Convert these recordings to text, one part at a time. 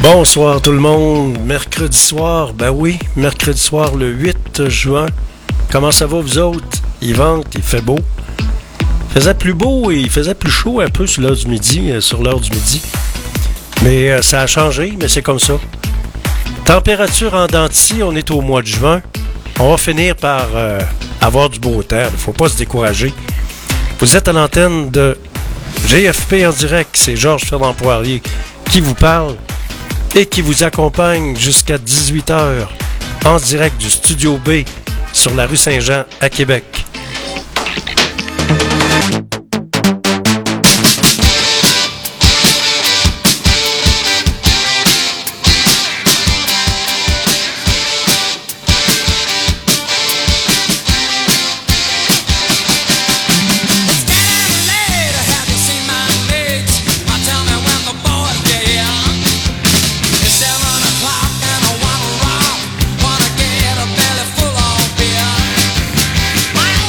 Bonsoir tout le monde, mercredi soir, ben oui, mercredi soir le 8 juin. Comment ça va vous autres? Il vente, il fait beau. Il faisait plus beau et il faisait plus chaud un peu sur l'heure du midi, Mais ça a changé, mais c'est comme ça. Température en dents de scie, on est au mois de juin. On va finir par avoir du beau temps, il ne faut pas se décourager. Vous êtes à l'antenne de GFP en direct, c'est Georges Fernand Poirier qui vous parle et qui vous accompagne jusqu'à 18h en direct du Studio B sur la rue Saint-Jean à Québec. My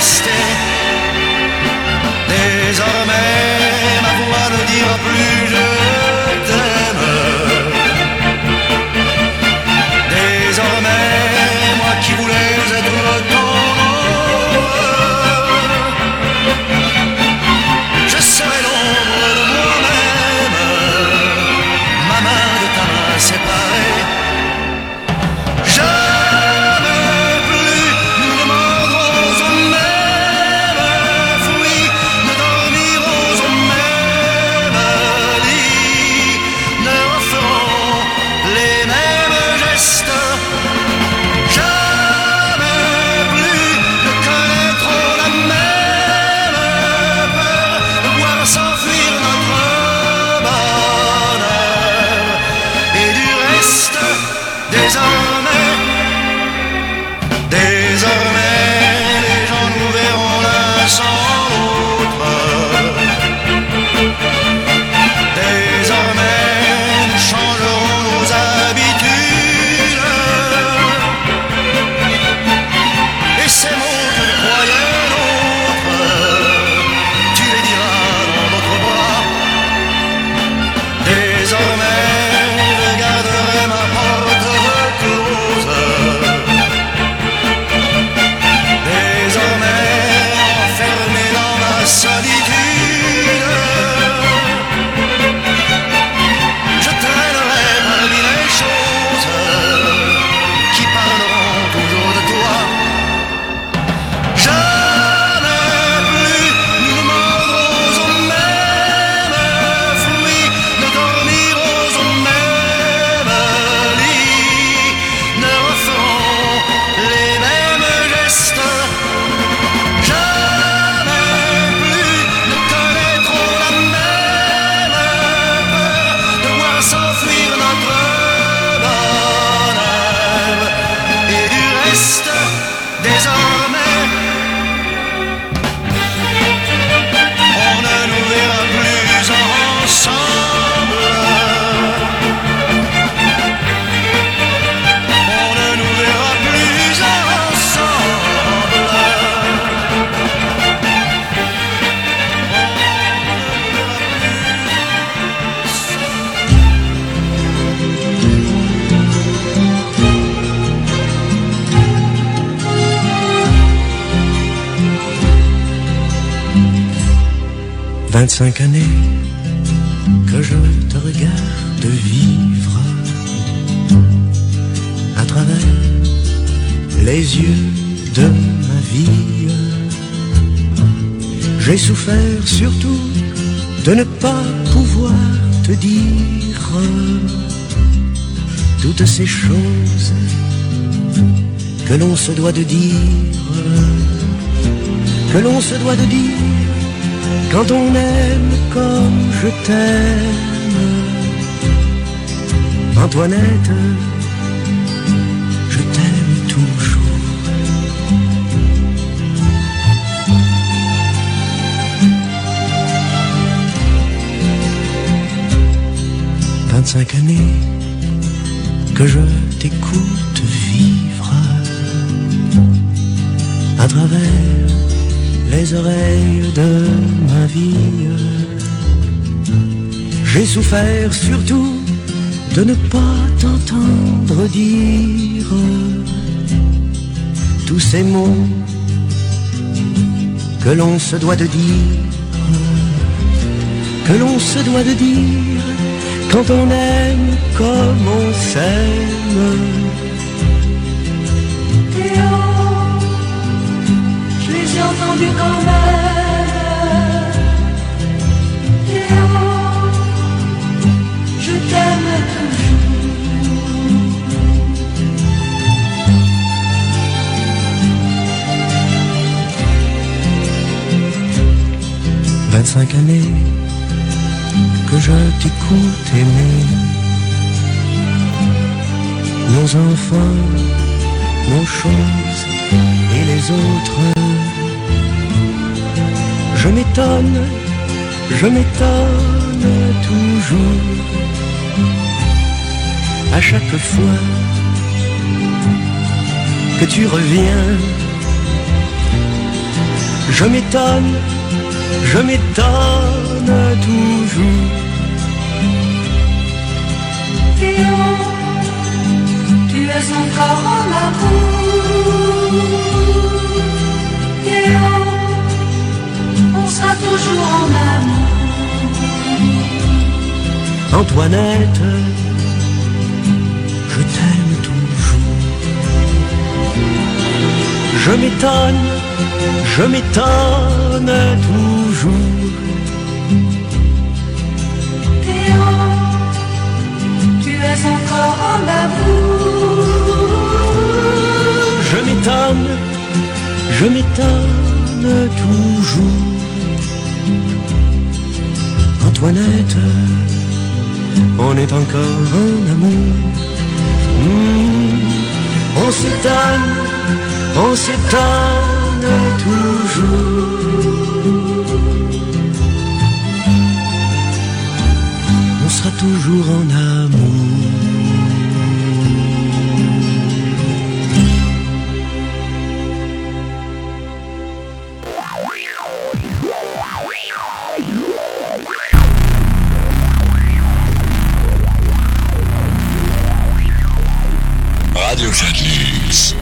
rester. Désormais, ma voix ne dira plus je t'aime. Désormais, moi qui voulais être ton amoureux, je serai l'ombre de moi-même, ma main de ta main séparée. Jamais plus nous ne mordrons au même fruit, ne dormirons au même lit, ne referons les mêmes gestes. Jamais plus ne connaîtrons la même peur de voir s'enfuir notre bonheur. Et du reste, désormais, les gens nous verront l'un sans l'autre. Désormais, nous changerons nos habitudes. Et ces mots que je croyais nôtres, tu les diras dans notre bras. Désormais, je garderai ma porte close. Désormais, enfermé dans ma solitude, je traînerai parmi les choses qui parleront toujours de toi. Jamais plus nous ne mordrons au même fruit, ne dormirons au même lit, ne referons les mêmes gestes. Jamais plus ne connaîtrons la même peur de voir s'enfuir notre bonheur. Et du reste, désormais, on ne nous verra plus ensemble. On ne nous verra plus ensemble. « 25 années que je te regarde vivre à travers les yeux de ma vie. J'ai souffert surtout de ne pas pouvoir te dire toutes ces choses que l'on se doit de dire, que l'on se doit de dire quand on aime comme je t'aime. Antoinette, je t'aime toujours. « 25 années que je t'écoute vivre à travers les oreilles de ma vie. J'ai souffert surtout de ne pas t'entendre dire tous ces mots que l'on se doit de dire, que l'on se doit de dire quand on aime comme on s'aime. Théo, je les ai entendus quand même. Théo, je t'aime toujours. 25 années que je t'écoute aimer, nos enfants, nos choses et les autres. Je m'étonne toujours à chaque fois que tu reviens je m'étonne toujours. Théo, tu es encore en amour. Théo, on sera toujours en amour. Antoinette, je t'aime toujours. Je m'étonne toujours. Théo, tu es encore en amour. Je m'étonne toujours. Antoinette, on est encore en amour. On s'étonne toujours. On sera toujours en amour. Radio Fenix.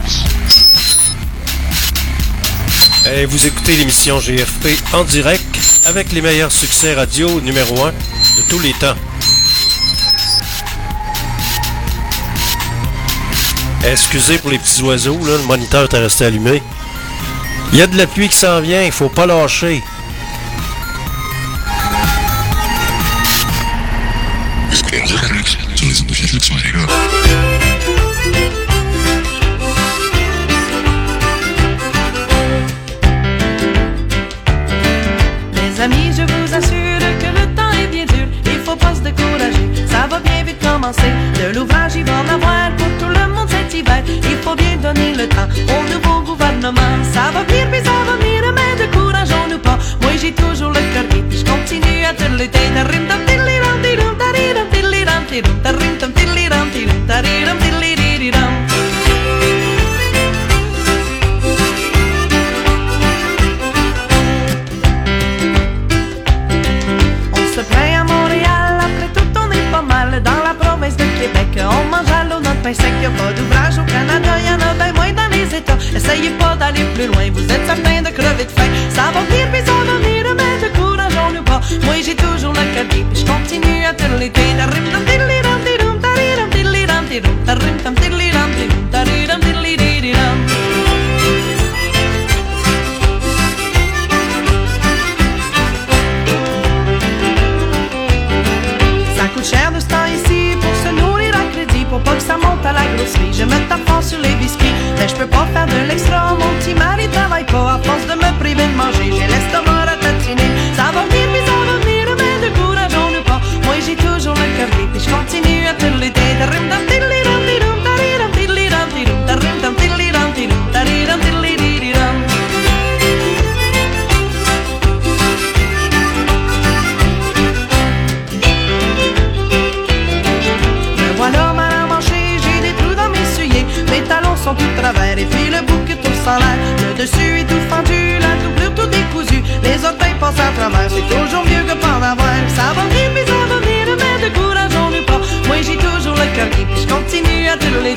Et vous écoutez l'émission GFP en direct avec les meilleurs succès radio numéro 1 de tous les temps. Excusez pour les petits oiseaux, là, le moniteur est resté allumé. Il y a de la pluie qui s'en vient, il faut pas lâcher. Sur les ondes de Fenix, les gars. Amis, je vous assure que le temps est bien dur, il faut pas se décourager, ça va bien vite commencer. De l'ouvrage, il va en avoir pour tout le monde cet hiver. Il faut bien donner le temps au nouveau gouvernement. Ça va venir, puis ça va venir, mais décourageons-nous pas. Moi, j'ai toujours le cœur gai, puis je continue à te lutter. Dans la province de Québec, on mange à l'eau notre pain sec. Y'a pas d'ouvrage au Canada, y'en a bien moins dans les États. Essayez pas d'aller plus loin, vous êtes certains de crever de faim. Ça va venir, puis ça va venir, mais décourageons-nous pas. Moi j'ai toujours le cœur gai, puis je continue à te l'été. Ça coûte cher de ce temps ici pour se nourrir à crédit, pour pas que ça monte à la grosserie. Je me tape fort sur les biscuits, mais je peux pas faire de l'extra. Mon petit mari travaille pas à force de me priver de manger. J'ai l'estomac à tatiner. Ça va venir, puis ça va venir, mais décourageons-nous pas. Moi j'ai toujours le cœur gai, puis je continue à te l'été. Sont tout travers et puis le bouc tout sans l'air. Le dessus est tout fendu, la doublure tout décousue. Les orteils passent à travers, c'est toujours mieux que pas en avoir. Ça va venir, mais ça va venir, mais décourageons-nous pas. Moi j'ai toujours le cœur gai, puis je continue à te l'été.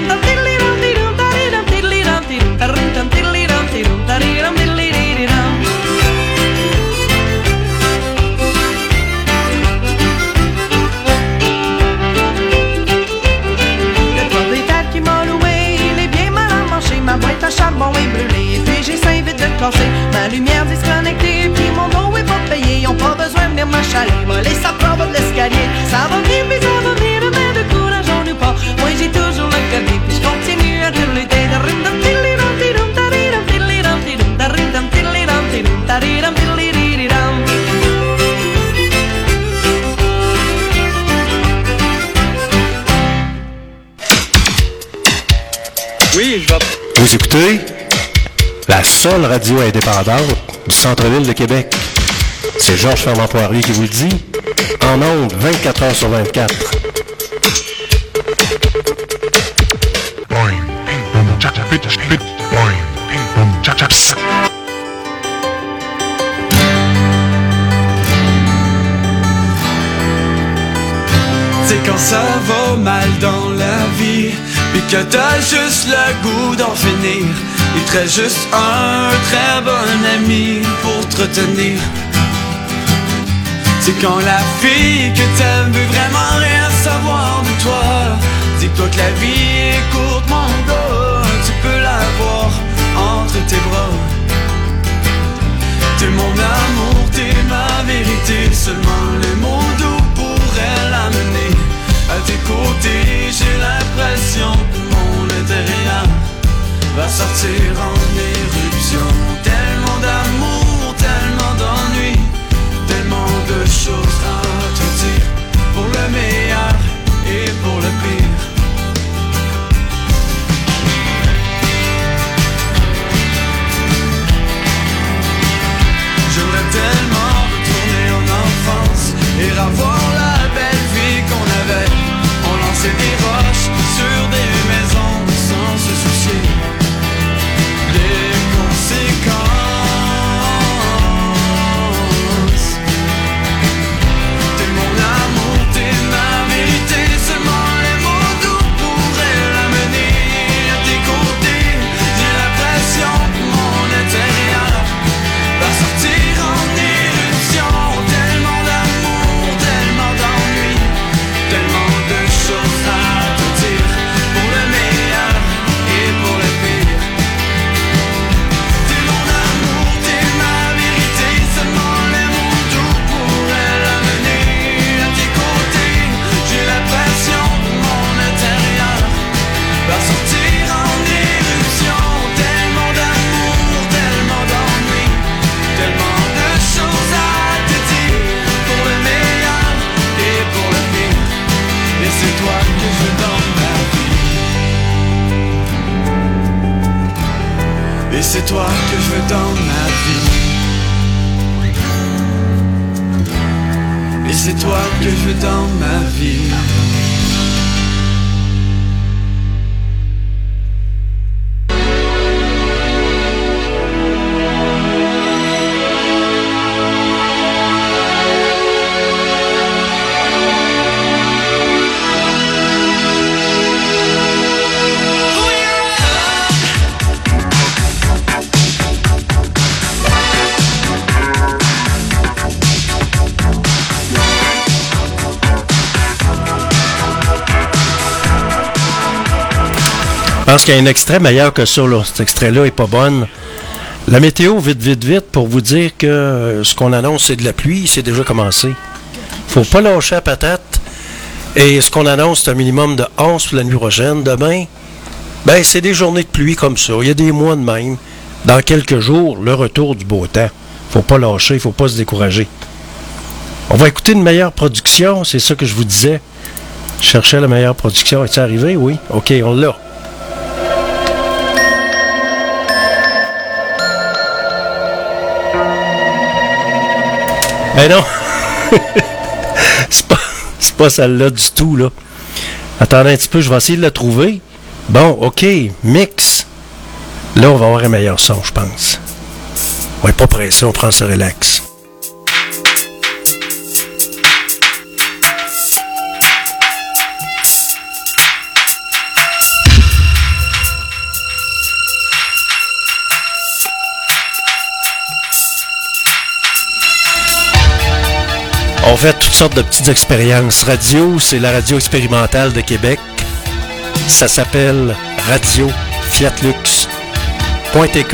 Ma boîte à charbon est brûlée et puis j'ai 5 vitres de classer. Ma lumière disconnectée puis mon eau est pas payée. Ils ont pas besoin de venir m'achaler, moi les sapeurs de l'escalier. Ça va venir, mais ça va venir, mais décourageons-nous pas. Moi j'ai toujours le cœur gai, puis je continue à te lutter. Oui, je vais... Vous écoutez la seule radio indépendante du centre-ville de Québec. C'est Georges Fernand-Poirier qui vous le dit. En ondes, 24 heures sur 24. ça va mal dans la vie, puis que t'as juste le goût d'en finir, il te reste juste un très bon ami pour te retenir. C'est quand la fille que t'aimes veut vraiment rien savoir de toi. Dis-toi que la vie est courte, mon gars, tu peux l'avoir entre tes bras. T'es mon amour, t'es ma vérité, seulement les mots doux pourraient l'amener à tes côtés. J'ai l'impression que mon intérieur va sortir en éruption. Tellement d'amour, tellement d'ennui, tellement de choses à te dire, pour le meilleur et pour le pire. J'aimerais tellement retourner en enfance et revoir la belle vie qu'on avait. On lançait des roches sur des maisons sans se soucier des conséquences. T'es mon amour, t'es ma vérité, seulement les mots doux pourraient l'amener à tes côtés. J'ai l'impression que mon intérieur va sortir en éruption. Tellement d'amour, tellement d'ennui, tellement de choses à te dire, pour le meilleur et pour le pire. T'es mon amour, t'es ma vérité, seulement les mots doux pourraient l'amener à tes côtés. J'ai l'impression que mon intérieur va sortir en éruption. Tellement d'amour, tellement d'ennui, tellement de choses à te dire, pour le meilleur et pour le pire. Et c'est toi que je veux dans ma vie. Et c'est toi que je veux dans ma vie. Et c'est toi que je veux dans ma vie. Je pense qu'il y a un extrait meilleur que ça, là. Cet extrait-là est pas bonne. La météo, vite, pour vous dire que ce qu'on annonce, c'est de la pluie, c'est déjà commencé. Faut pas lâcher la patate. Et ce qu'on annonce, c'est un minimum de 11 pour la nuit prochaine. Demain, ben c'est des journées de pluie comme ça. Il y a des mois de même. Dans quelques jours, le retour du beau temps. Faut pas lâcher, faut pas se décourager. On va écouter une meilleure production, c'est ça que je vous disais. Je cherchais la meilleure production. Est-ce arrivé? Oui. OK, on l'a. Ben non! c'est pas celle-là du tout, là. Attendez un petit peu, je vais essayer de la trouver. Bon, OK, mix. Là, on va avoir un meilleur son, je pense. Ouais, pas pressé, on prend ça relax. On fait toutes sortes de petites expériences. Radio, c'est la radio expérimentale de Québec. Ça s'appelle Radio Fiatlux.tk.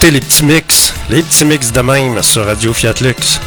écoutez les petits mix de même sur Radio Fiat Lux.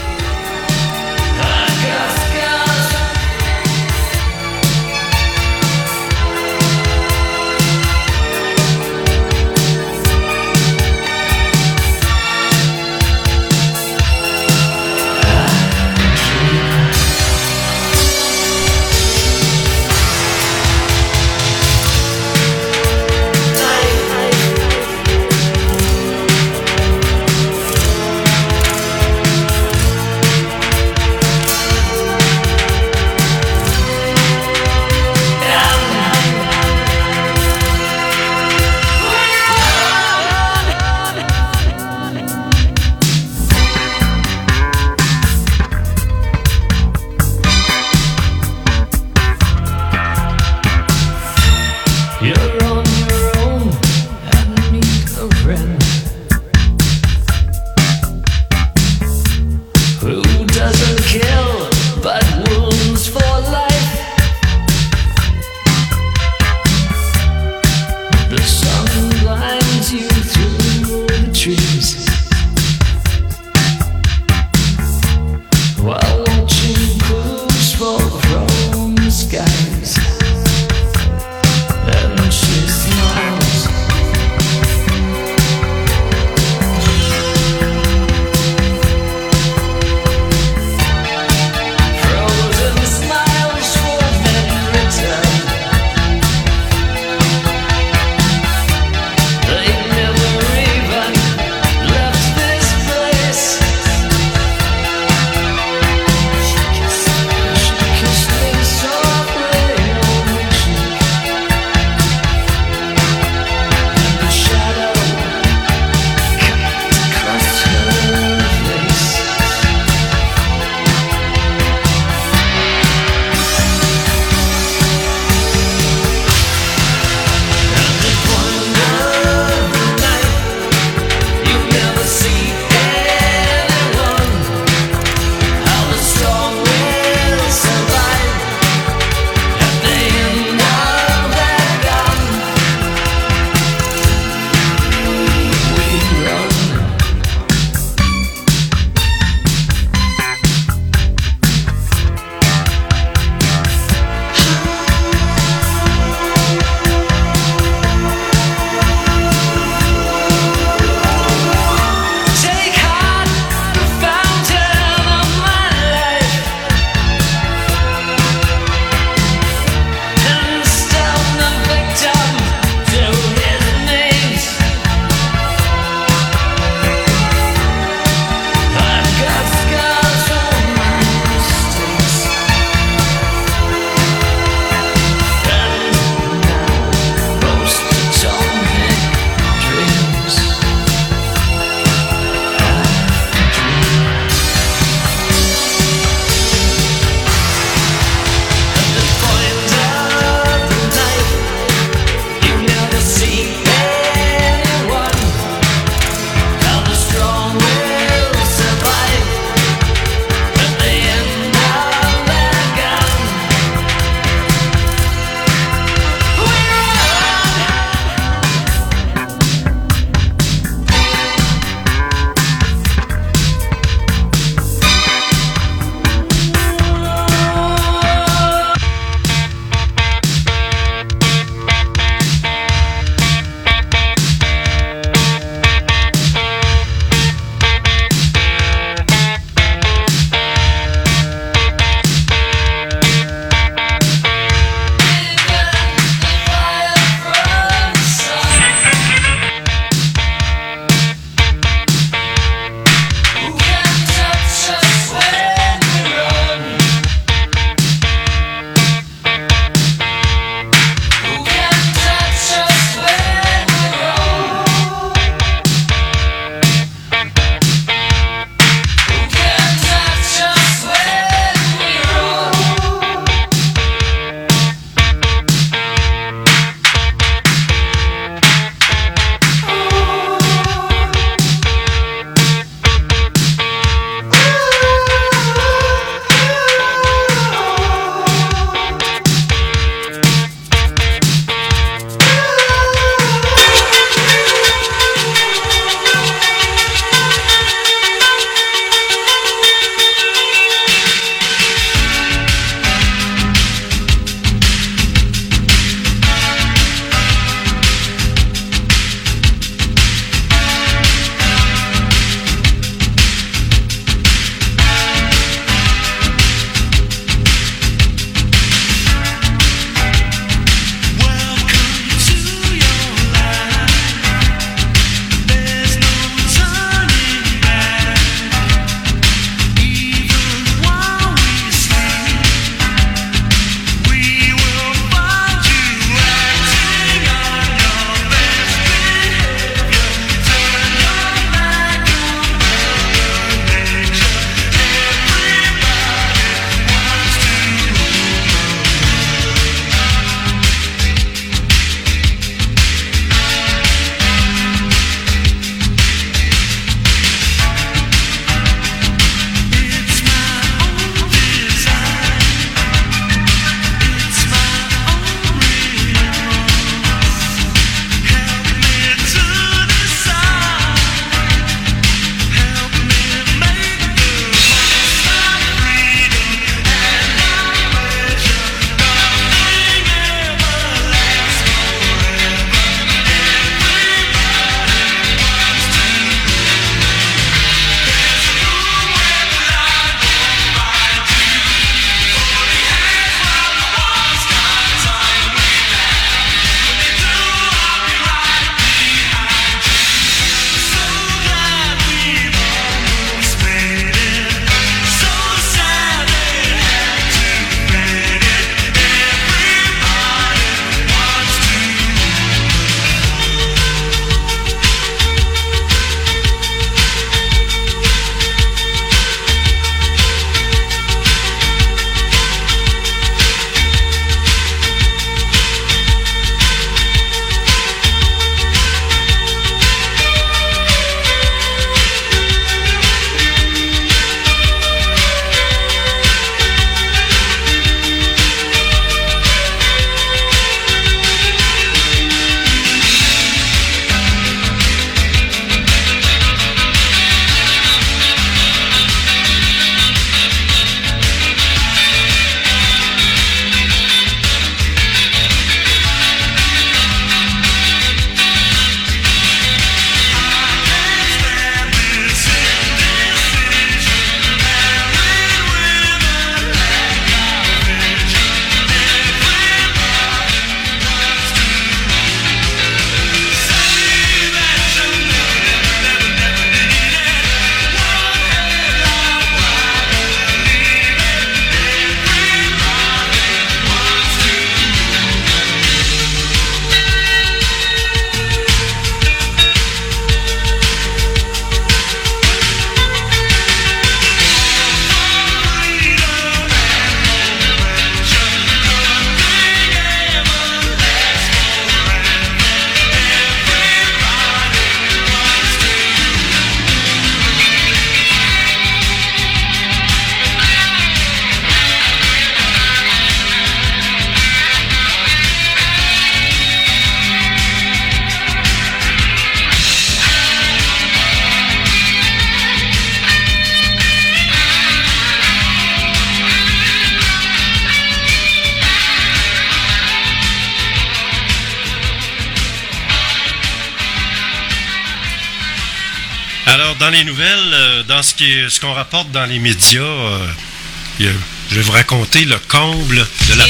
dans les nouvelles, dans ce qu'on rapporte dans les médias, je vais vous raconter le comble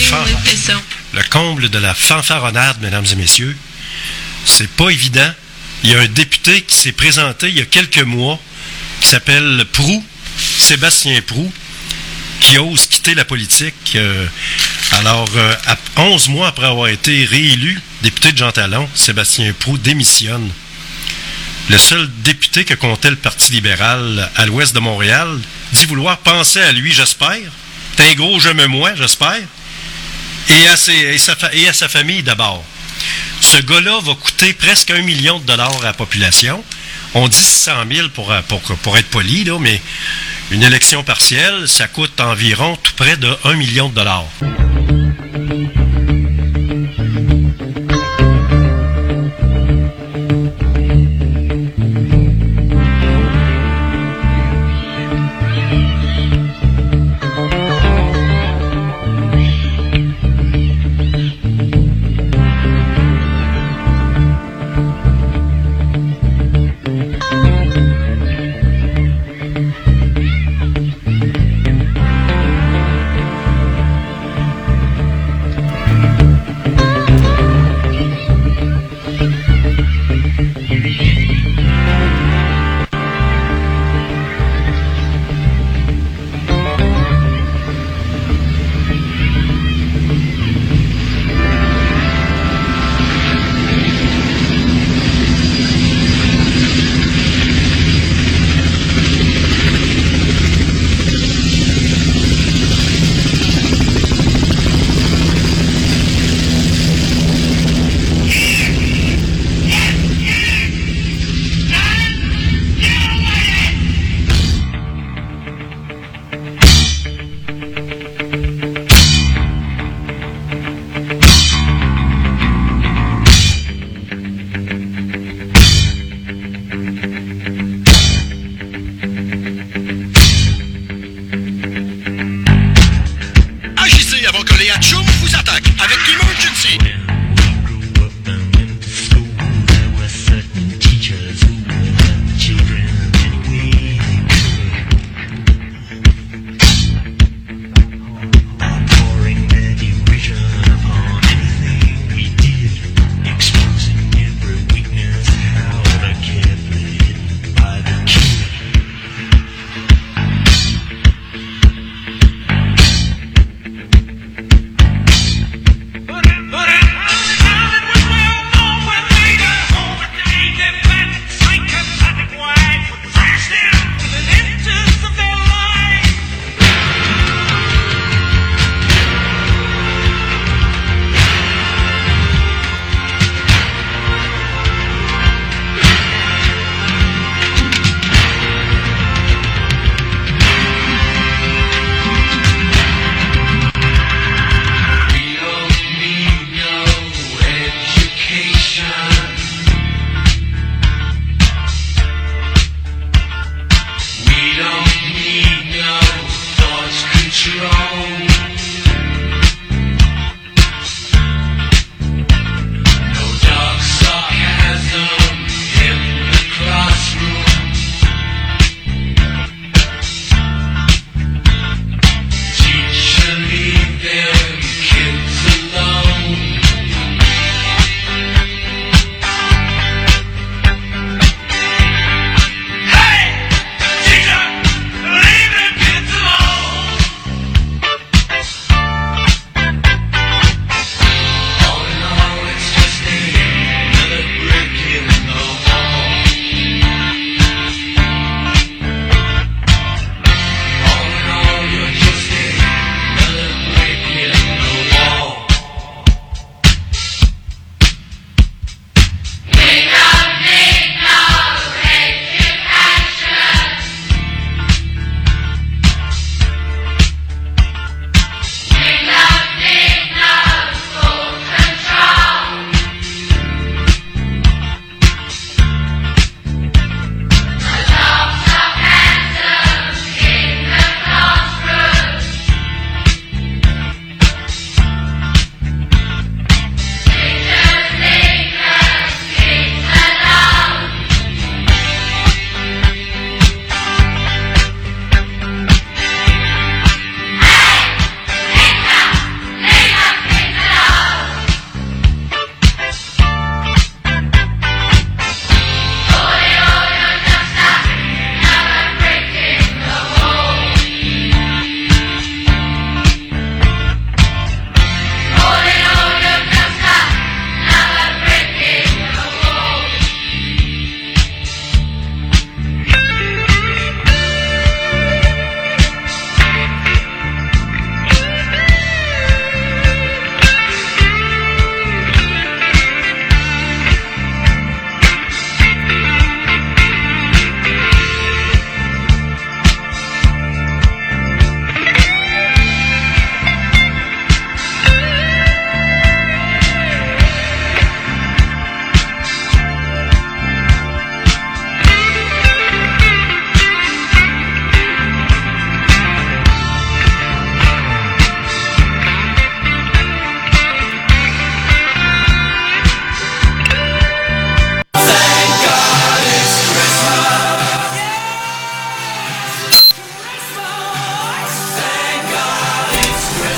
de la fanfaronnade, mesdames et messieurs. C'est pas évident. Il y a un député qui s'est présenté il y a quelques mois, qui s'appelle Proulx, Sébastien Proulx, qui ose quitter la politique. À 11 mois après avoir été réélu député de Jean Talon, Sébastien Proulx démissionne. Le seul député que comptait le Parti libéral à l'ouest de Montréal dit vouloir penser à lui, j'espère. C'est un gros je me moi, j'espère. Et à sa famille d'abord. Ce gars-là va coûter presque $1 million à la population. On dit 600 000 pour être poli, là, mais une élection partielle, ça coûte environ tout près de $1 million.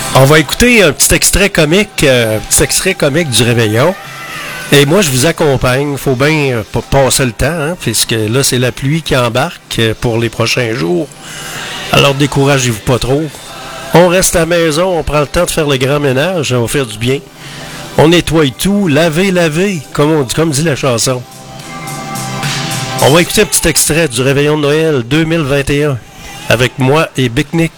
On va écouter un petit extrait comique du Réveillon. Et moi, je vous accompagne. Il faut bien passer le temps, hein, puisque là, c'est la pluie qui embarque pour les prochains jours. Alors, découragez-vous pas trop. On reste à la maison, on prend le temps de faire le grand ménage, on va faire du bien. On nettoie tout, laver, comme dit la chanson. On va écouter un petit extrait du Réveillon de Noël 2021 avec moi et Big Nick.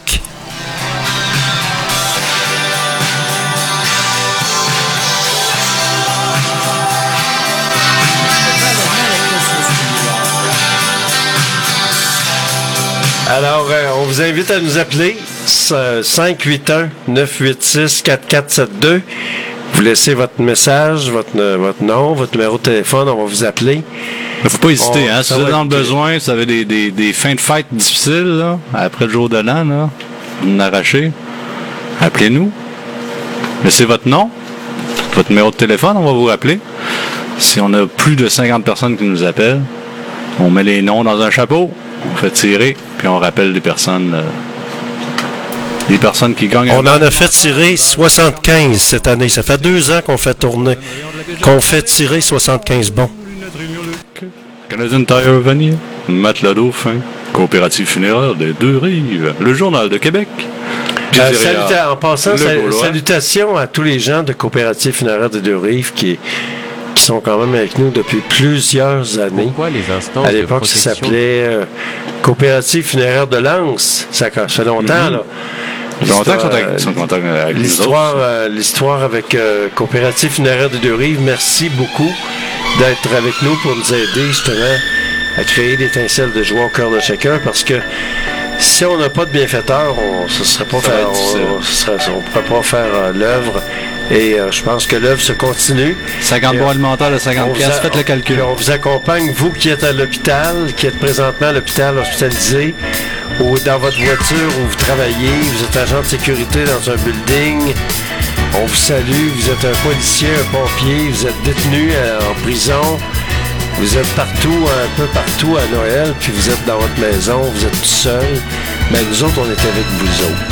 Alors, on vous invite à nous appeler 581-986-4472. Vous laissez votre message, votre nom, votre numéro de téléphone, on va vous appeler. Il ne faut pas hésiter, hein. Si vous êtes dans le besoin, si vous avez des fins de fête difficiles, là, après le jour de l'an, là, vous arrachez, appelez-nous. Laissez votre nom, votre numéro de téléphone, on va vous rappeler. Si on a plus de 50 personnes qui nous appellent, on met les noms dans un chapeau, on fait tirer, puis on rappelle les personnes qui gagnent. On en a fait tirer 75 cette année. Ça fait 2 ans qu'on fait tourner, qu'on fait tirer 75 bons. Canadian Tire Vanille, Matelas Dauphin, Coopérative funéraire des Deux-Rives, le Journal de Québec. En passant, salutations à tous les gens de Coopérative funéraire des Deux-Rives qui sont quand même avec nous depuis plusieurs années. Pourquoi les instances à l'époque, ça s'appelait Coopérative funéraire de Lens. Ça fait longtemps, là. Longtemps qu'ils sont contents avec l'histoire avec Coopérative funéraire des Deux-Rives. Merci beaucoup d'être avec nous pour nous aider justement à créer l'étincelle de joie au cœur de chacun, parce que si on n'a pas de bienfaiteur, on ne pourrait pas faire l'œuvre. Et je pense que l'œuvre se continue. 50 bons alimentaires de 50 piastres, faites le calcul. On vous accompagne, vous qui êtes à l'hôpital, qui êtes présentement à l'hôpital hospitalisé, ou dans votre voiture où vous travaillez, vous êtes agent de sécurité dans un building. On vous salue, vous êtes un policier, un pompier, vous êtes détenu en prison. Vous êtes partout, un peu partout à Noël, puis vous êtes dans votre maison, vous êtes tout seul. Mais nous autres, on est avec vous autres.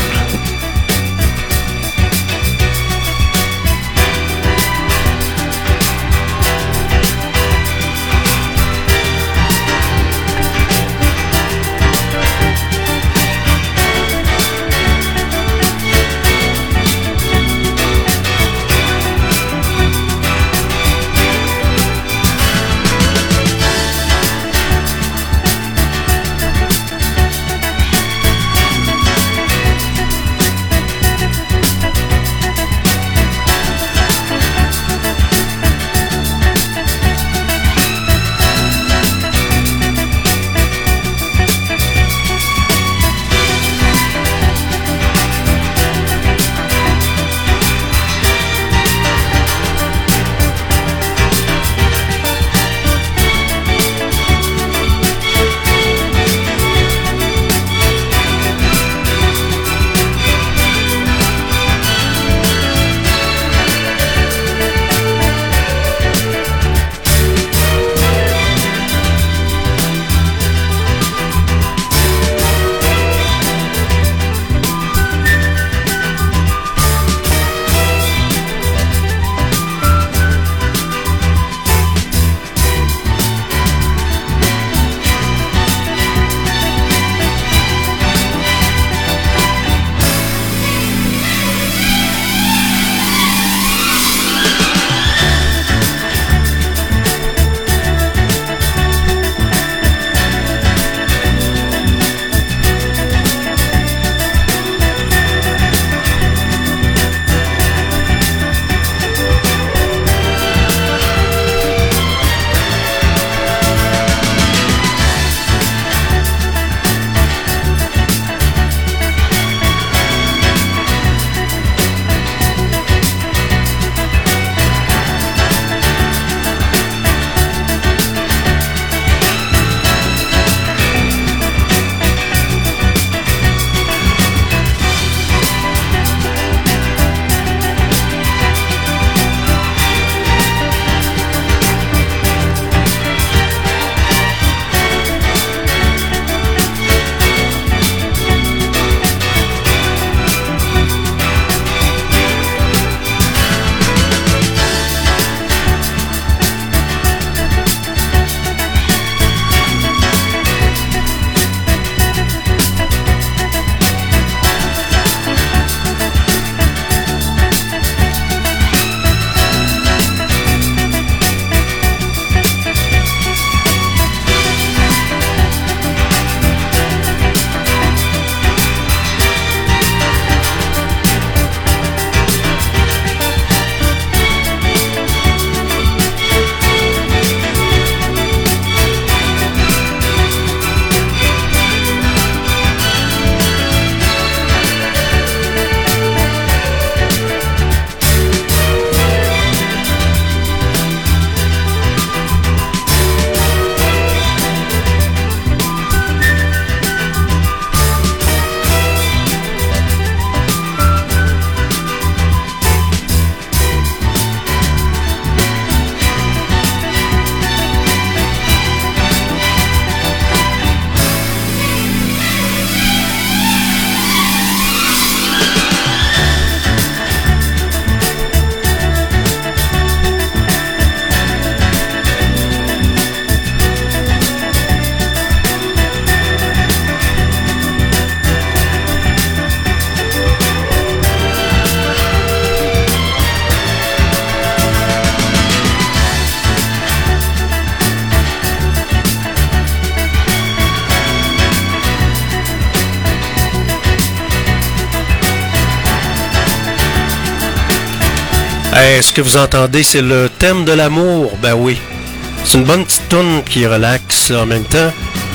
Ce que vous entendez, c'est le thème de l'amour. Ben oui. C'est une bonne petite toune qui relaxe en même temps.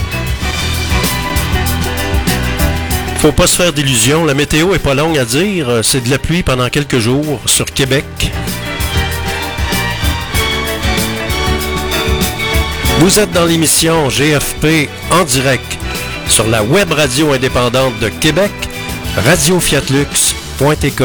Faut pas se faire d'illusions. La météo est pas longue à dire. C'est de la pluie pendant quelques jours sur Québec. Vous êtes dans l'émission GFP en direct sur la web radio indépendante de Québec, radiofiatlux.tk.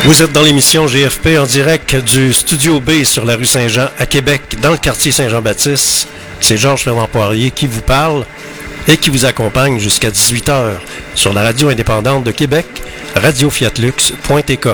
Vous êtes dans l'émission GFP en direct du Studio B sur la rue Saint-Jean à Québec, dans le quartier Saint-Jean-Baptiste. C'est Georges Fernand Poirier qui vous parle et qui vous accompagne jusqu'à 18h sur la radio indépendante de Québec, radiofiatlux.tk.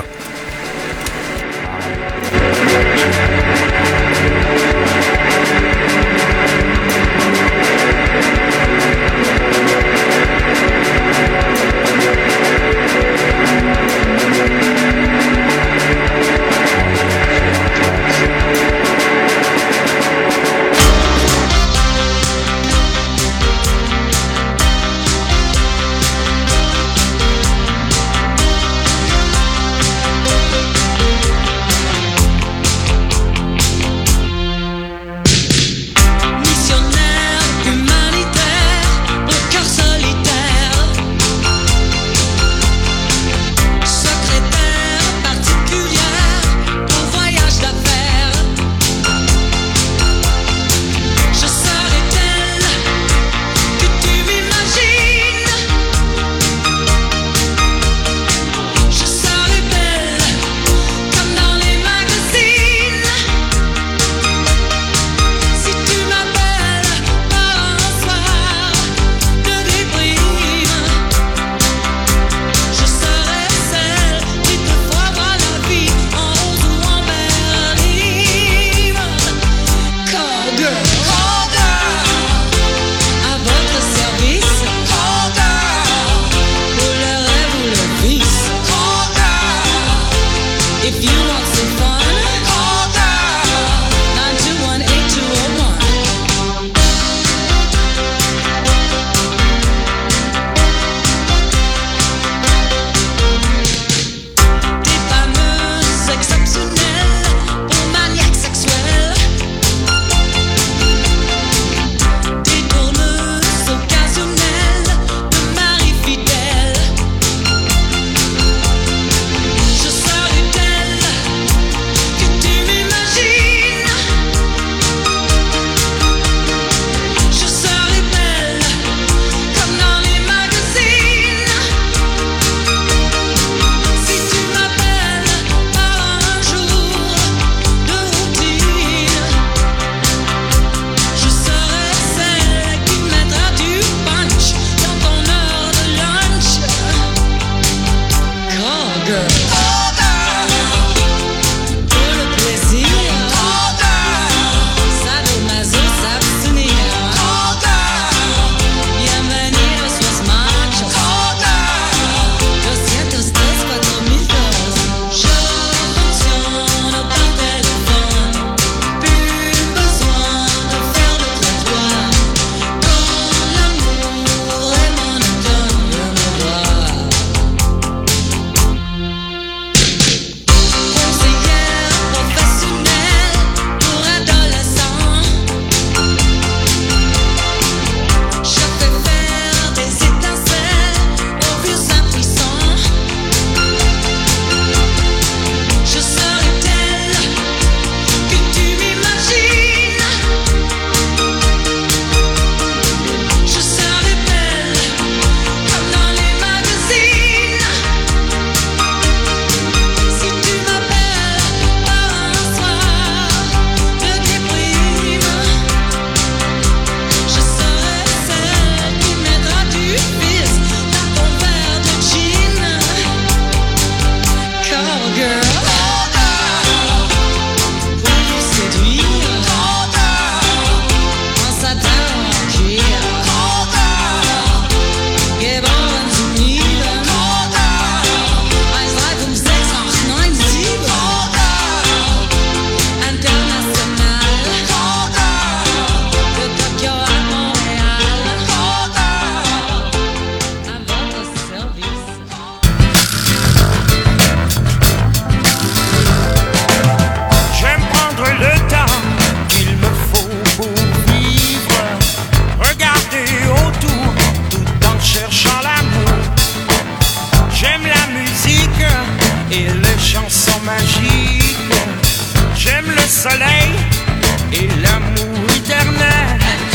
soleil et l'amour éternel.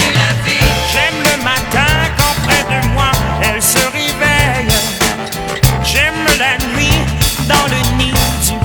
J'aime le matin quand près de moi elle se réveille. J'aime la nuit dans le nid du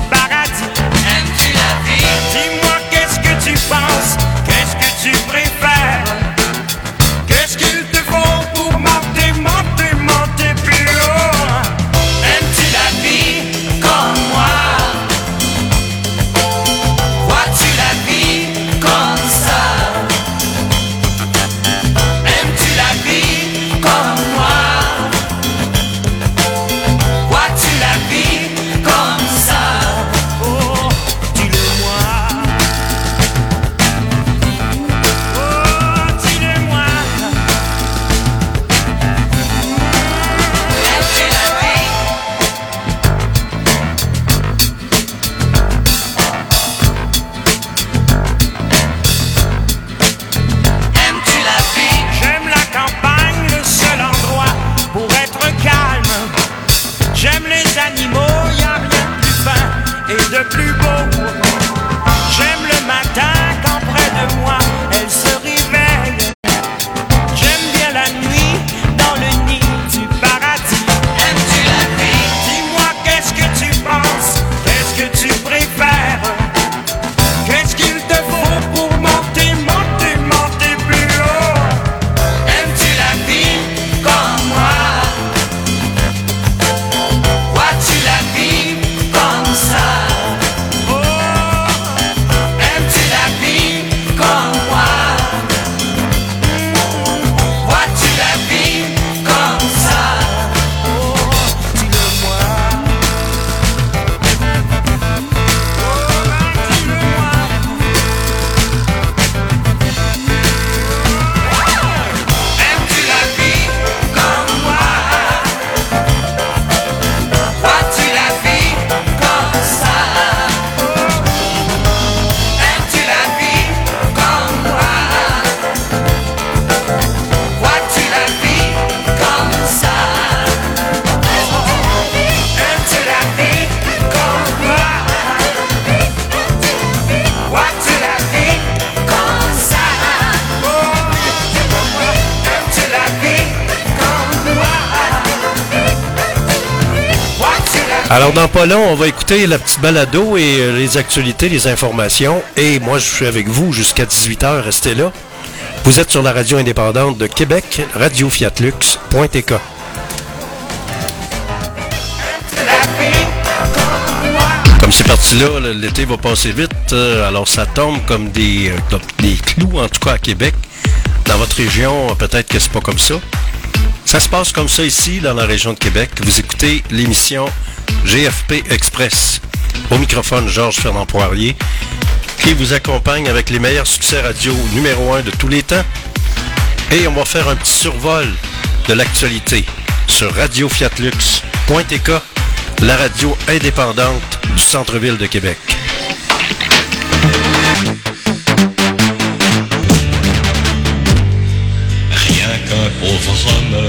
Alors, dans pas long, on va écouter la petite balado et les actualités, les informations. Et moi, je suis avec vous jusqu'à 18h. Restez là. Vous êtes sur la radio indépendante de Québec, radiofiatlux.tk. Comme c'est parti là, l'été va passer vite. Alors, ça tombe comme des clous, en tout cas à Québec. Dans votre région, peut-être que c'est pas comme ça. Ça se passe comme ça ici, dans la région de Québec. Vous écoutez l'émission GFP Express. Au microphone, Georges Fernand Poirier, qui vous accompagne avec les meilleurs succès radio numéro 1 de tous les temps. Et on va faire un petit survol de l'actualité sur radiofiatlux.tk, la radio indépendante du centre-ville de Québec. Rien qu'un pauvre homme,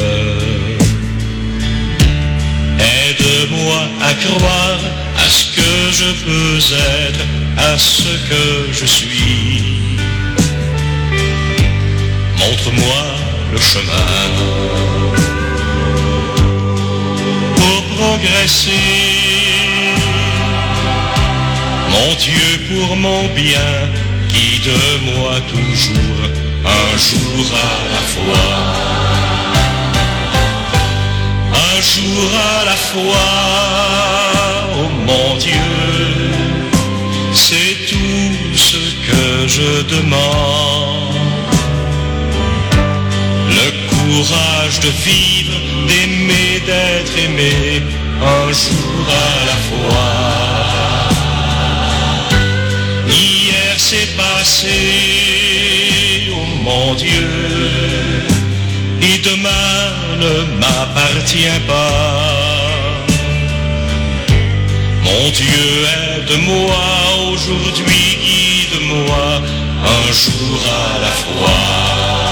aide-moi à croire à ce que je peux être, à ce que je suis. Montre-moi le chemin pour progresser. Mon Dieu, pour mon bien, guide-moi toujours, un jour à la fois. Un jour à la fois, oh mon Dieu, c'est tout ce que je demande. Le courage de vivre, d'aimer, d'être aimé, un jour à la fois. Hier c'est passé, oh mon Dieu, et demain ne m'appartient pas. Mon Dieu, aide-moi aujourd'hui, guide-moi, un jour à la fois.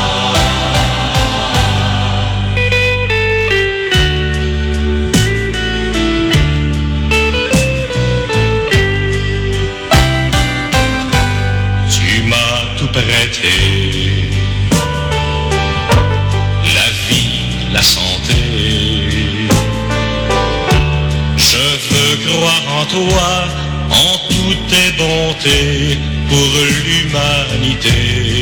Prêté la vie, la santé. Je veux croire en toi, en toutes tes bontés pour l'humanité.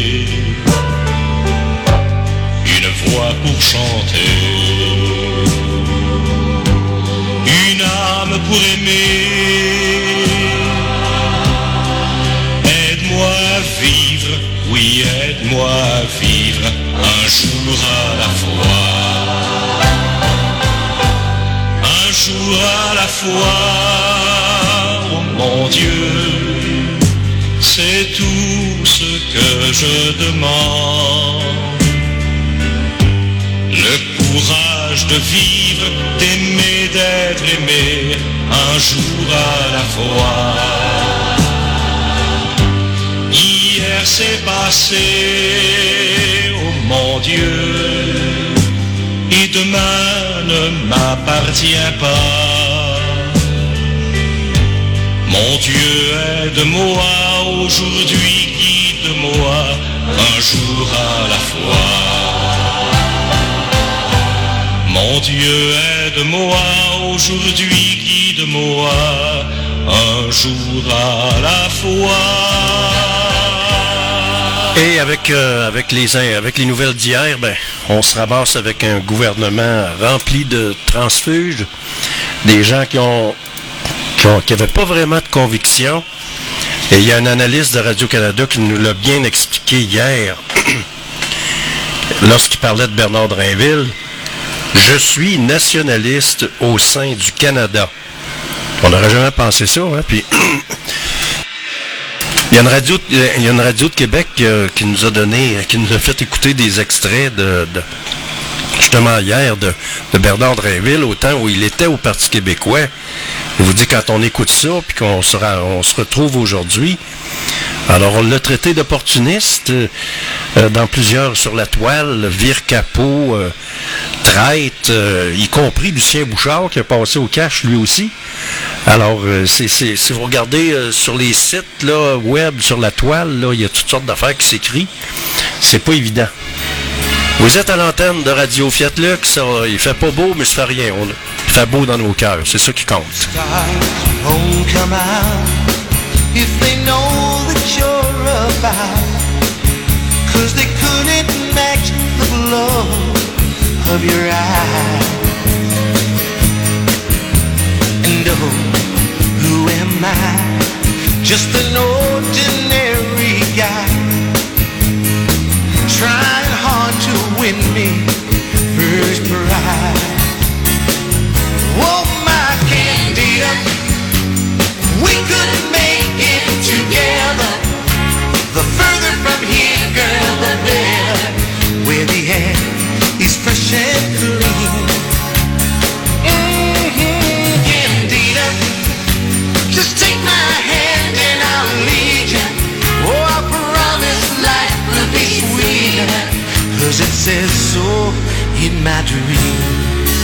Une voix pour chanter, une âme pour aimer. Aide-moi à vivre, oui, aide-moi à vivre un jour à la fois. Un jour à la fois, oh mon Dieu, c'est tout ce que je demande. Le courage de vivre, d'aimer, d'être aimé, un jour à la fois. Hier c'est passé, oh mon Dieu, et demain ne m'appartient pas. Mon Dieu, aide-moi aujourd'hui, guide-moi, un jour à la fois. Mon Dieu, aide-moi aujourd'hui, guide-moi, un jour à la fois. Et avec les nouvelles d'hier, on se ramasse avec un gouvernement rempli de transfuges, des gens qui n'avaient pas vraiment de conviction. Et il y a un analyste de Radio-Canada qui nous l'a bien expliqué hier, lorsqu'il parlait de Bernard Drainville. Je suis nationaliste au sein du Canada. On n'aurait jamais pensé ça, hein? Puis il y a une radio de Québec qui nous a fait écouter des extraits justement hier de Bernard Drainville au temps où il était au Parti québécois. Je vous dis, quand on écoute ça, puis qu'on se retrouve aujourd'hui, alors on l'a traité d'opportuniste dans plusieurs sur la toile, vire-capot, traite, y compris Lucien Bouchard qui a passé au cash lui aussi. Alors, si vous regardez sur les sites là, web, sur la toile, là, il y a toutes sortes d'affaires qui s'écrivent. C'est pas évident. Vous êtes à l'antenne de Radio Fiat Lux, il fait pas beau, mais ça fait rien. fait beau dans nos cœurs. C'est ça qui compte. Stars won't come out if they know that you're about, 'cause they couldn't match the glow of your eyes. And oh, who am I? Just an ordinary guy, trying hard to win me first prize. Oh, my Candida, we could make it together. The further from here, girl, the better. Where the air is fresh and clean. Candida, just take my hand and I'll lead you. Oh, I promise life will be sweeter, 'cause it says so in my dream.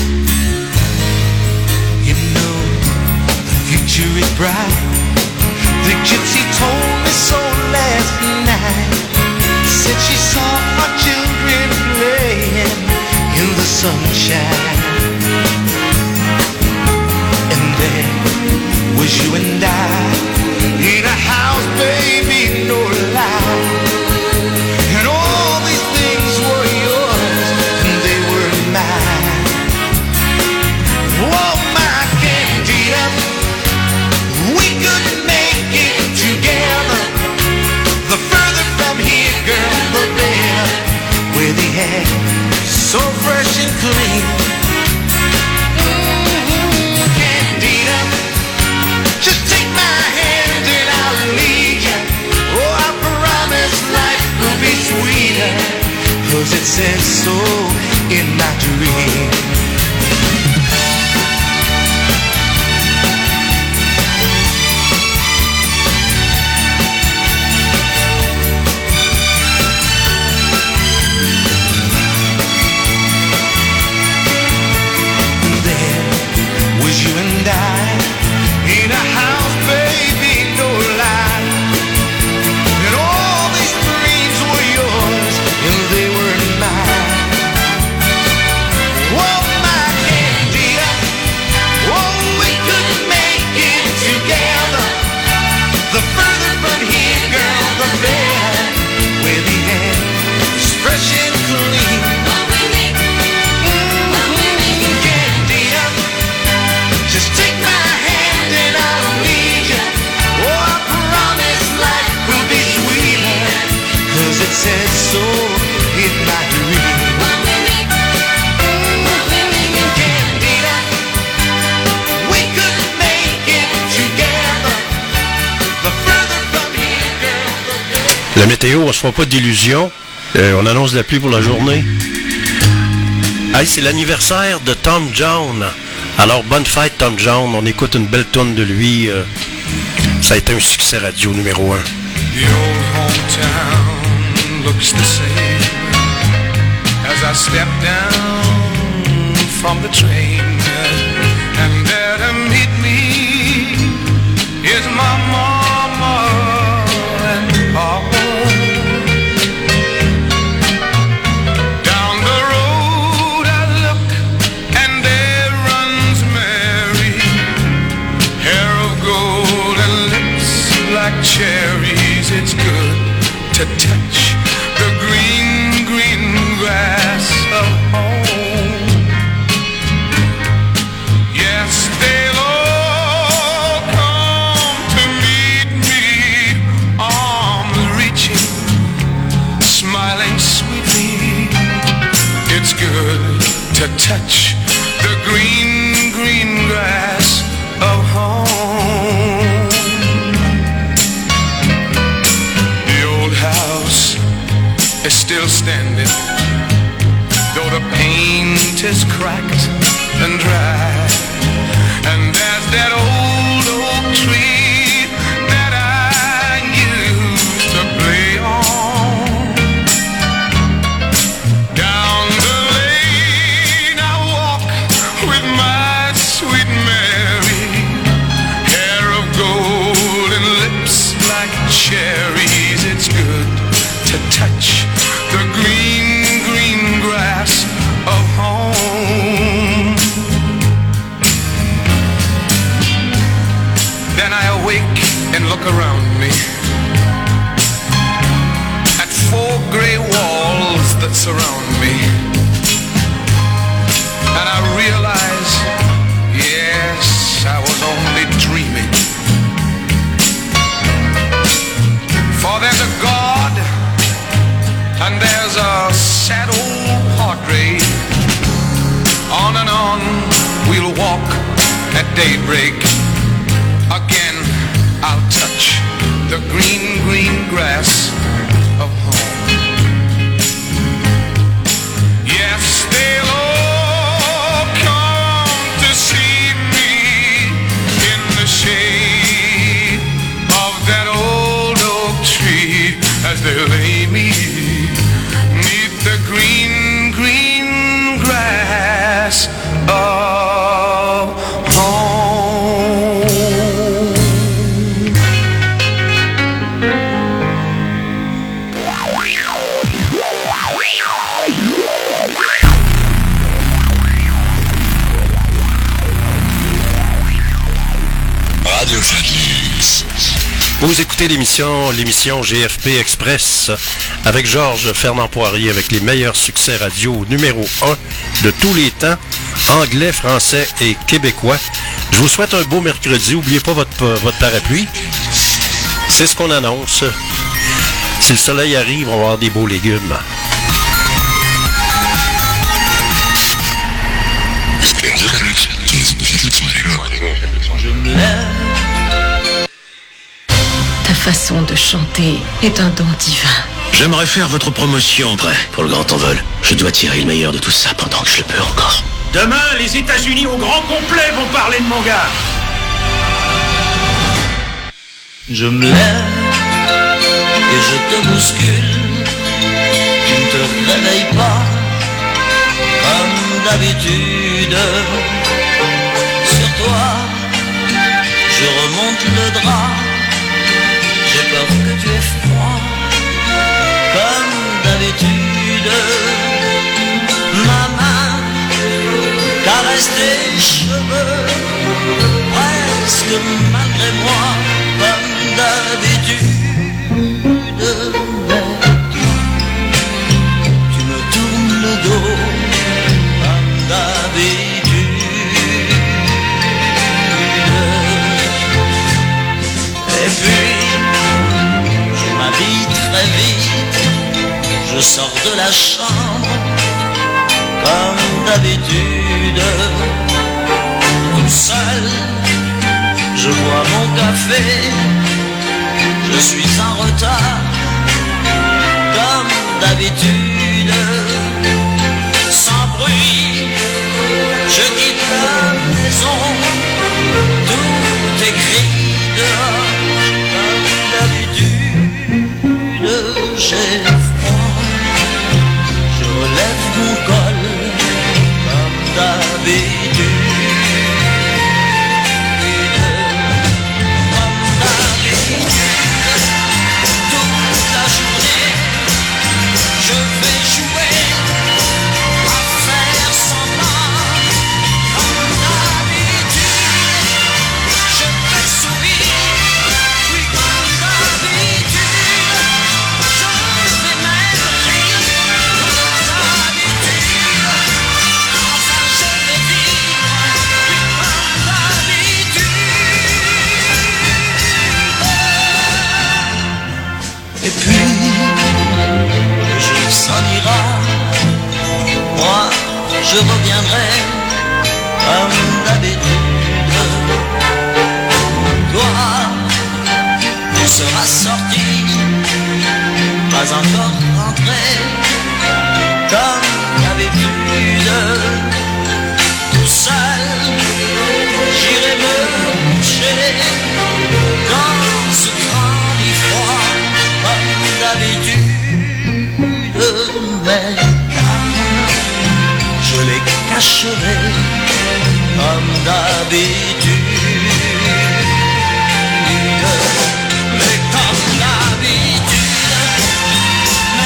You know, the future is bright. The gypsy told me so last night. Said she saw our children playing in the sunshine. And there was you and I in a house, baby, no lie. And all these things were yours and they were mine. Oh, my Candida, we could make it together. The further from here, girl, the better. Where the air is so fresh and clean. Candida, just take my hand and I'll lead you. Oh, I promise life will be sweeter, 'cause it says so in my dream. There was you and I in a house, baby, no lie. And all these dreams were yours and they were mine. Oh, my Candida, oh, we could make it together. The further from here, girl, the better. Where the air is fresh and clean. Candida, just take my hand and I'll lead you. Oh, I promise life will be sweeter, 'cause it says so in my dream. Candida, we could make it together. The further from here, girl, La météo, on se fera pas d'illusions. On annonce la pluie pour la journée. Hey, c'est l'anniversaire de Tom Jones. Alors, bonne fête, Tom Jones. On écoute une belle tonne de lui. Ça a été un succès radio numéro 1. The old hometown looks the same as I step down from the train, and there to meet me is my mama and papa. Down the road I look and there runs Mary, hair of gold and lips like cherries. It's good to touch the green, green grass of home. Yes, they'll all come to meet me, arms reaching, smiling sweetly. It's good to touch the green, green grass of home. The old house is still standing, though the paint is cracked and dry. And there's that old oak tree that I used to play on. Down the lane I walk with my sweet Mary, hair of gold and lips like cherries. It's good to touch the green, green grass of home. awake and look around me at 4 gray walls that surround me, and I realize, yes, I was only dreaming. For there's a God and there's a sad old heartbreak. On and on we'll walk at daybreak. Again I'll touch the green, green grass of home. Yes, they'll all come to see me in the shade of that old oak tree as they lay me 'neath the green, green grass of home. Radio Fenix. Vous écoutez l'émission GFP Express avec Georges Fernand Poirier avec les meilleurs succès radio numéro 1 de tous les temps, anglais, français et québécois. Je vous souhaite un beau mercredi. N'oubliez pas votre parapluie. C'est ce qu'on annonce. Si le soleil arrive, on va avoir des beaux légumes. Radio Fenix sur les ondes de Fenix Radio. Je me lève. Ta façon de chanter est un don divin. J'aimerais faire votre promotion. Prêt pour le grand envol. Je dois tirer le meilleur de tout ça pendant que je le peux encore. Demain, les États-Unis au grand complet vont parler de mon gars. Je me lève et je te bouscule. Tu ne te réveilles pas comme d'habitude. Sur toi, je remonte le drap. J'ai peur que tu aies froid comme d'habitude. Ma main caresse tes cheveux, presque malgré moi, comme d'habitude. Mais tu me tournes le dos, comme d'habitude. Et puis, je m'habille très vite, je sors de la chambre, comme d'habitude, tout seul, je bois mon café, je suis en retard, comme d'habitude, sans bruit, je quitte la maison, tout est gris dehors, comme d'habitude, j'ai froid, je relève mon col, comme d'habitude. Et puis, le jour s'en ira, moi je reviendrai comme d'habitude. Toi, tu seras sorti, pas encore rentré, comme d'habitude. Tout seul, j'irai me coucher dans ce grand lit froid, comme d'habitude, mais je les cacherai comme d'habitude, mais comme d'habitude,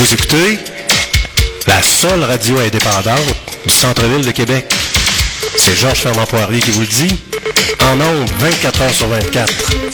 Vous écoutez la seule radio indépendante du centre-ville de Québec. C'est Georges Fernand Poirier qui vous le dit. En ondes, 24 heures sur 24.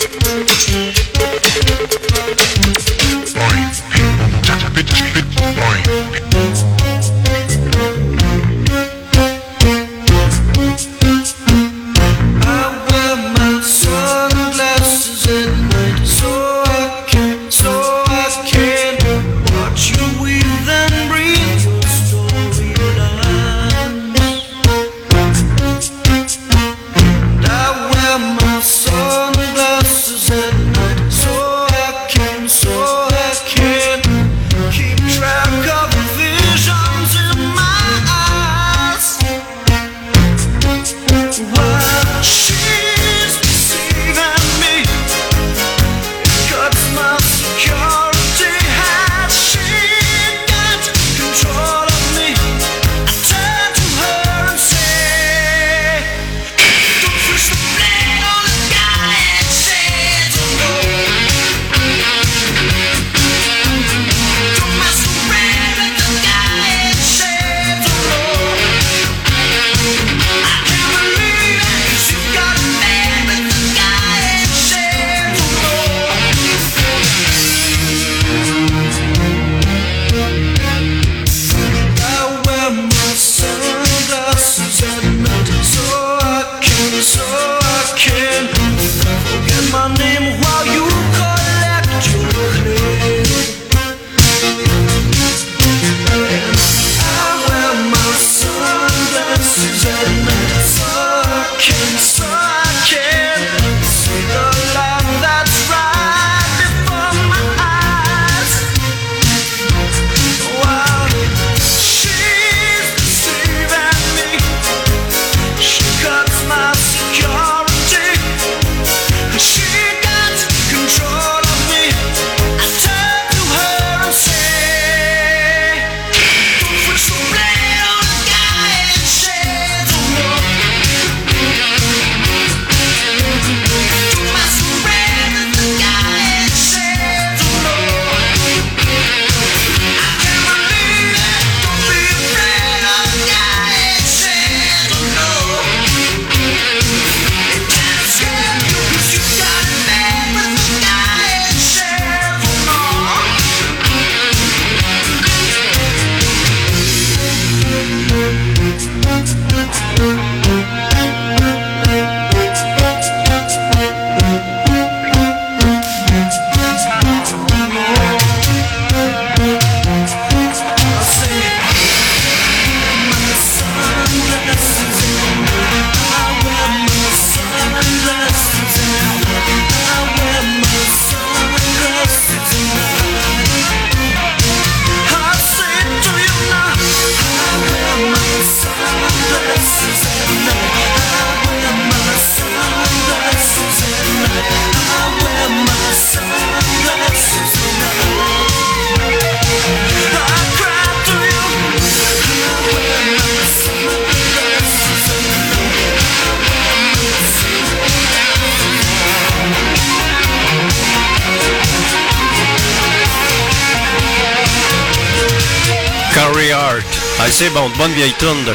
C'est bon, de bonne vieille tourne de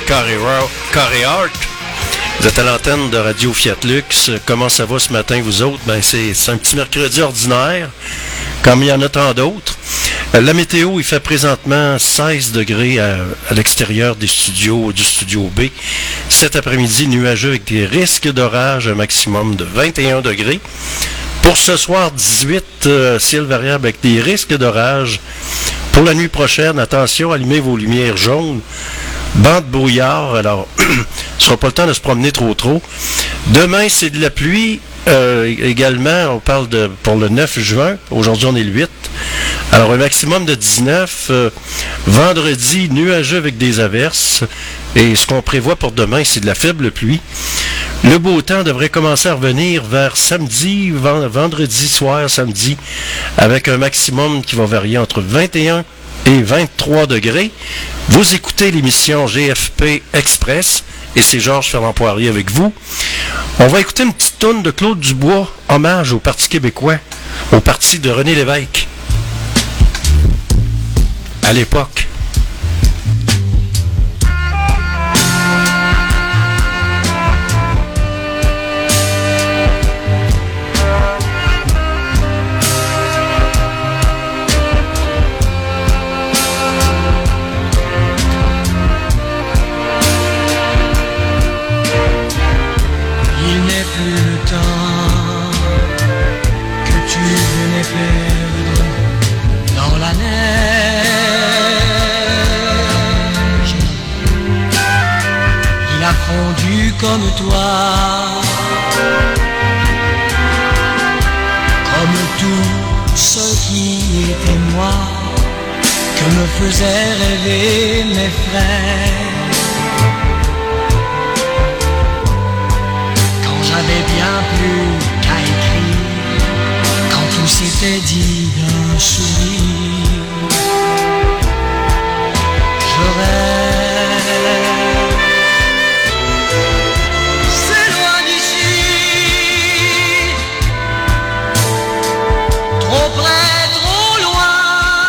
Carré Hart. Vous êtes à l'antenne de Radio Fiat Lux. Comment ça va ce matin, vous autres? Ben, c'est un petit mercredi ordinaire, comme il y en a tant d'autres. La météo, il fait présentement 16 degrés à l'extérieur du studio B. Cet après-midi, nuageux avec des risques d'orage, un maximum de 21 degrés. Pour ce soir, 18, ciel variable avec des risques d'orage. Pour la nuit prochaine, attention, allumez vos lumières jaunes. Banc de brouillard, alors, ce ne sera pas le temps de se promener trop. Demain, c'est de la pluie. Également, on parle pour le 9 juin. Aujourd'hui, on est le 8. Alors, un maximum de 19. Vendredi, nuageux avec des averses. Et ce qu'on prévoit pour demain, c'est de la faible pluie. Le beau temps devrait commencer à revenir vers samedi, vendredi soir, samedi, avec un maximum qui va varier entre 21 et 23 degrés. Vous écoutez l'émission GFP Express et c'est Georges Fernand Poirier avec vous. On va écouter une petite toune de Claude Dubois, hommage au Parti québécois, au parti de René Lévesque. à l'époque. Il n'est plus le temps que tu venais perdre dans la neige. Il a fondu comme toi, comme tout ce qui était moi, que me faisaient rêver mes frères. J'avais bien plus qu'à écrire, quand tout s'était dit d'un sourire. Je rêve, c'est loin d'ici, trop près, trop loin.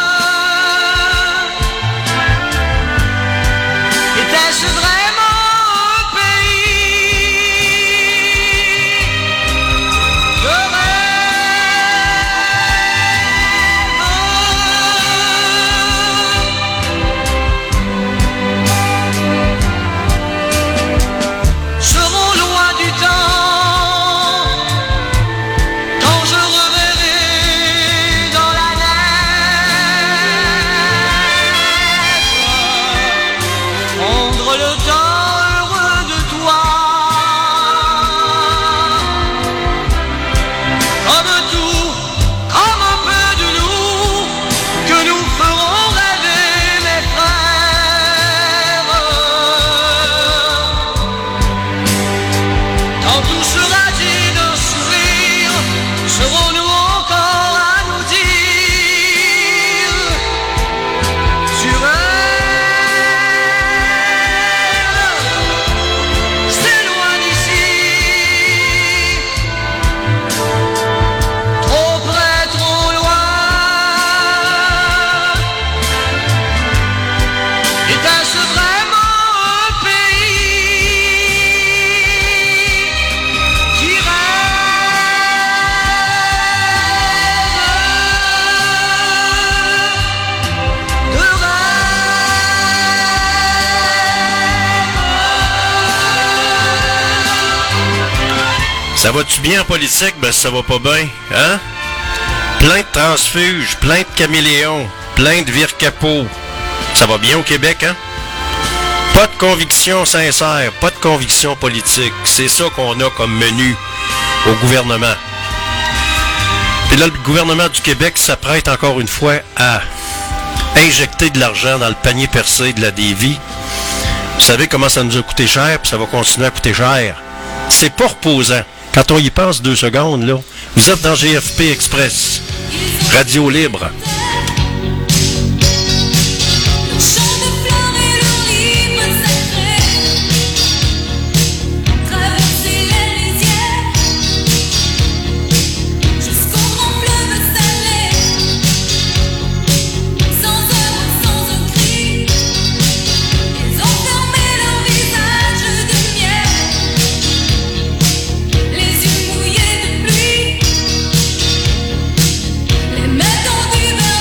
Était-ce vraiment un Ça va-tu bien en politique? Ben ça va pas bien, hein? Plein de transfuges, plein de caméléons, plein de vire-capot. Ça va bien au Québec, hein? Pas de conviction sincère, pas de conviction politique. C'est ça qu'on a comme menu au gouvernement. Puis là, le gouvernement du Québec s'apprête encore une fois à injecter de l'argent dans le panier percé de la Davie. Vous savez comment ça nous a coûté cher, puis ça va continuer à coûter cher. C'est pas reposant. Quand on y passe 2 secondes, là, vous êtes dans GFP Express, Radio Libre. Les mettre en humeur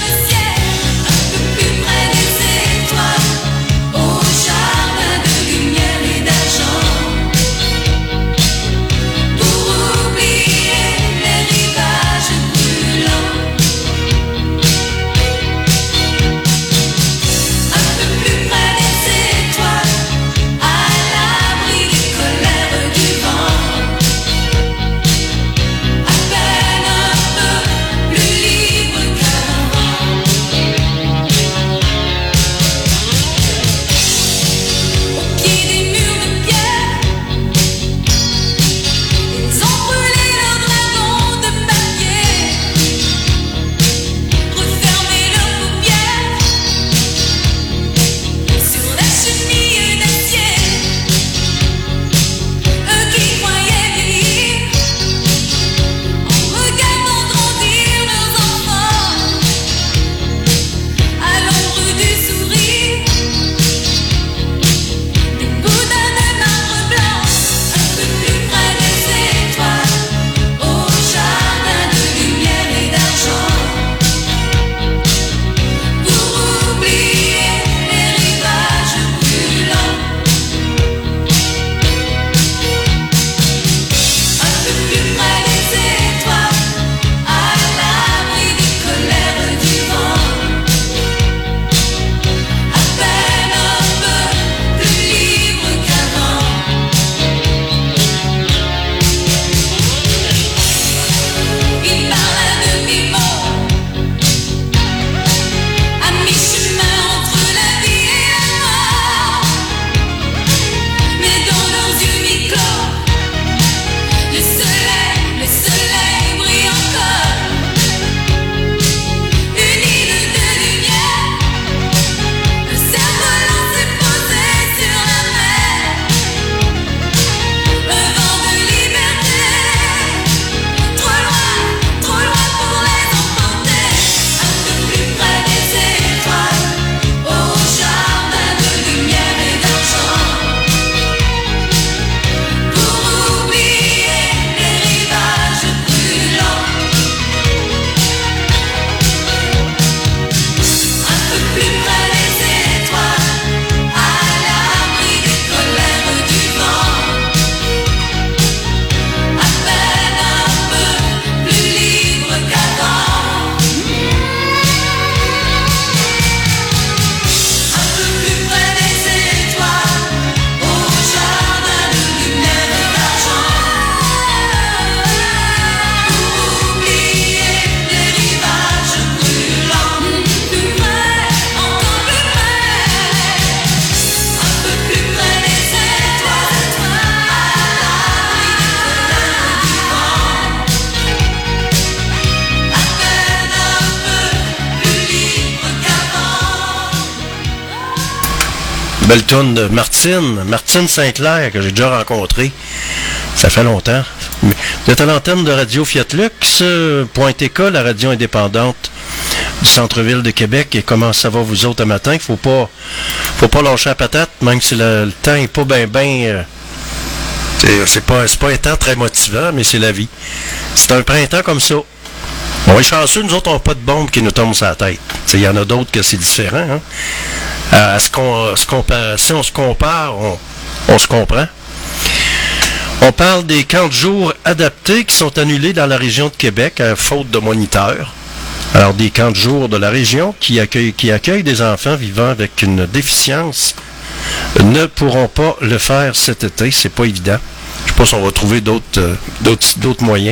Belle toune de Martine Saint-Clair, que j'ai déjà rencontré. Ça fait longtemps. Vous êtes à l'antenne de Radio Fiat Lux, .tk, la radio indépendante du centre-ville de Québec. Et comment ça va vous autres à matin? Faut pas lâcher la patate, même si le temps est pas bien... c'est pas un temps très motivant, mais c'est la vie. C'est un printemps comme ça. On est chanceux, nous autres, on n'a pas de bombe qui nous tombe sur la tête. Il y en a d'autres que c'est différent. Hein? Si on se compare, on se comprend. On parle des camps de jour adaptés qui sont annulés dans la région de Québec à faute de moniteurs. Alors, des camps de jour de la région qui accueillent des enfants vivant avec une déficience ne pourront pas le faire cet été. C'est pas évident. Je ne sais pas si on va trouver d'autres moyens.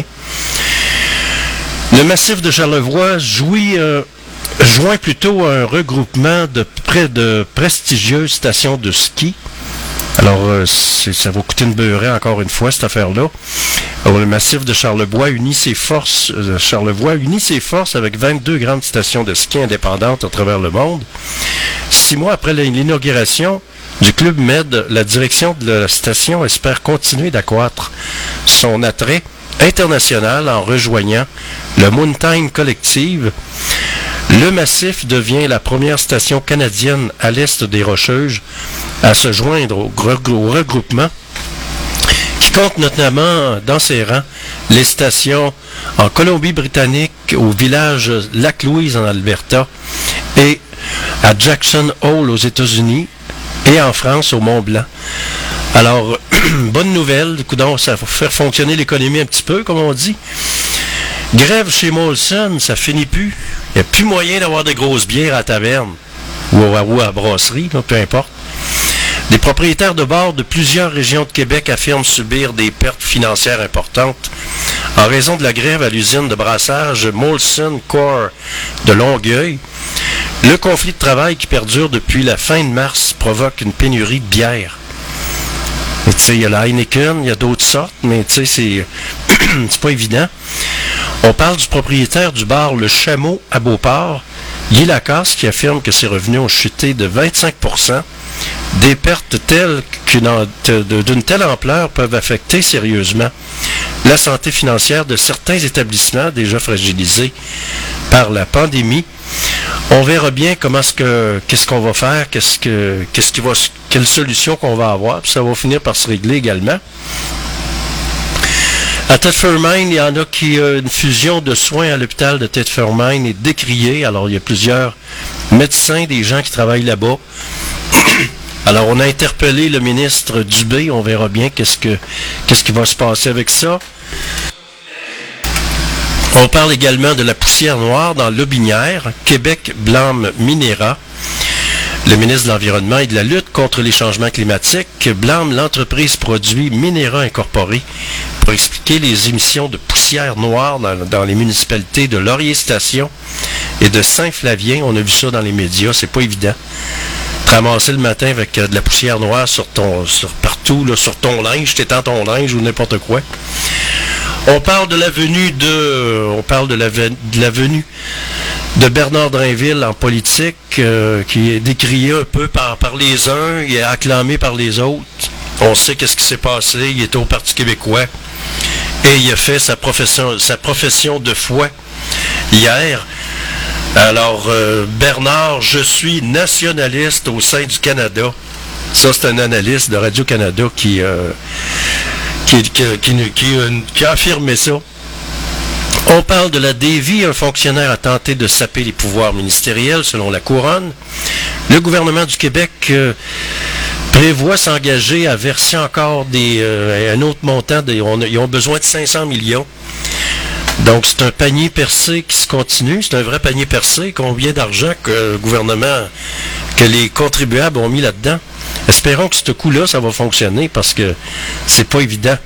Le massif de Charlevoix joint plutôt un regroupement de près de prestigieuses stations de ski. Alors, ça va coûter une beurrée encore une fois, cette affaire-là. Alors, le massif de Charlevoix unit ses forces avec 22 grandes stations de ski indépendantes à travers le monde. 6 mois après l'inauguration du Club Med, la direction de la station espère continuer d'accroître son attrait international en rejoignant le Mountain Collective. Le massif devient la première station canadienne à l'est des Rocheuses à se joindre au regroupement qui compte notamment dans ses rangs les stations en Colombie-Britannique, au village Lac-Louise en Alberta et à Jackson Hole aux États-Unis et en France au Mont-Blanc. Alors, bonne nouvelle, coudonc, ça va faire fonctionner l'économie un petit peu, comme on dit. Grève chez Molson, ça finit plus. Il n'y a plus moyen d'avoir de grosses bières à la taverne ou à la brasserie, peu importe. Les propriétaires de bars de plusieurs régions de Québec affirment subir des pertes financières importantes en raison de la grève à l'usine de brassage Molson Core de Longueuil. Le conflit de travail qui perdure depuis la fin de mars provoque une pénurie de bière. Tu sais, il y a la Heineken, il y a d'autres sortes, mais tu sais, c'est pas évident. On parle du propriétaire du bar Le Chameau à Beauport, Guy Lacasse, qui affirme que ses revenus ont chuté de 25%. Des pertes telles d'une telle ampleur peuvent affecter sérieusement la santé financière de certains établissements déjà fragilisés par la pandémie. On verra bien qu'est-ce qu'on va faire, quelle solution qu'on va avoir, puis ça va finir par se régler également. À Thetford-Mines, il y en a qui une fusion de soins à l'hôpital de Thetford-Mines est décriée. Alors, il y a plusieurs médecins, des gens qui travaillent là-bas. Alors, on a interpellé le ministre Dubé. On verra bien qu'est-ce qui va se passer avec ça. On parle également de la poussière noire dans l'Aubinière. Québec blâme Minera. Le ministre de l'Environnement et de la lutte contre les changements climatiques blâme l'entreprise produit Minera Incorporée pour expliquer les émissions de poussière noire dans les municipalités de Laurier-Station et de Saint-Flavien. On a vu ça dans les médias, c'est pas évident. Te ramasser le matin avec de la poussière noire partout, là, sur ton linge, t'étends ton linge ou n'importe quoi. On parle de la venue de Bernard Drainville en politique, qui est décrié un peu par les uns et acclamé par les autres. On sait qu'est-ce qui s'est passé. Il était au Parti québécois et il a fait sa profession de foi hier. Alors, Bernard, je suis nationaliste au sein du Canada. Ça, c'est un analyste de Radio-Canada qui a affirmé ça. On parle de la dévie. Un fonctionnaire a tenté de saper les pouvoirs ministériels, selon la Couronne. Le gouvernement du Québec prévoit s'engager à verser encore un autre montant. Ils ont besoin de 500 millions. Donc, c'est un panier percé qui se continue. C'est un vrai panier percé. Combien d'argent que le gouvernement, que les contribuables ont mis là-dedans? Espérons que ce coup-là, ça va fonctionner parce que c'est pas évident.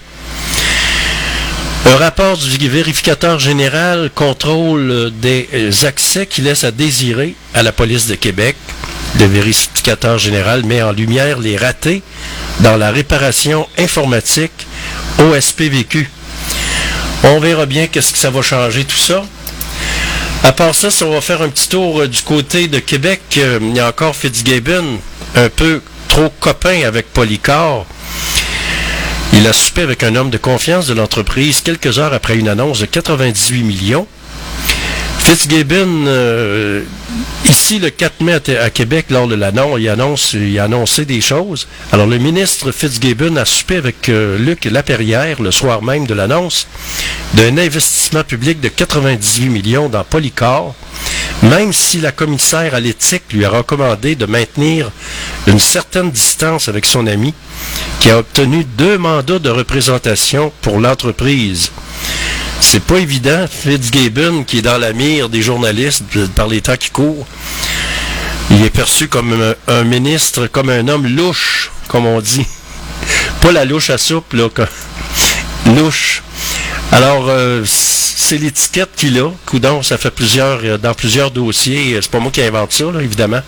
Un rapport du vérificateur général contrôle des accès qui laissent à désirer à la police de Québec. Le vérificateur général met en lumière les ratés dans la réparation informatique au SPVQ. On verra bien qu'est-ce que ça va changer tout ça. À part ça, on va faire un petit tour du côté de Québec. Il y a encore Fitzgibbon, un peu trop copain avec Polycar, il a soupé avec un homme de confiance de l'entreprise quelques heures après une annonce de 98 millions. Fitzgibbon, ici le 4 mai à Québec, lors de l'annonce, il a annoncé des choses. Alors le ministre Fitzgibbon a soupé avec Luc Laperrière le soir même de l'annonce d'un investissement public de 98 millions dans Polycar, même si la commissaire à l'éthique lui a recommandé de maintenir une certaine distance avec son ami, qui a obtenu 2 mandats de représentation pour l'entreprise. C'est pas évident, Fitzgibbon, qui est dans la mire des journalistes par les temps qui courent, il est perçu comme un ministre, comme un homme louche, comme on dit. Pas la louche à soupe, là, louche. Alors, c'est l'étiquette qu'il a. Coudon, ça fait dans plusieurs dossiers. C'est pas moi qui invente ça, là, évidemment.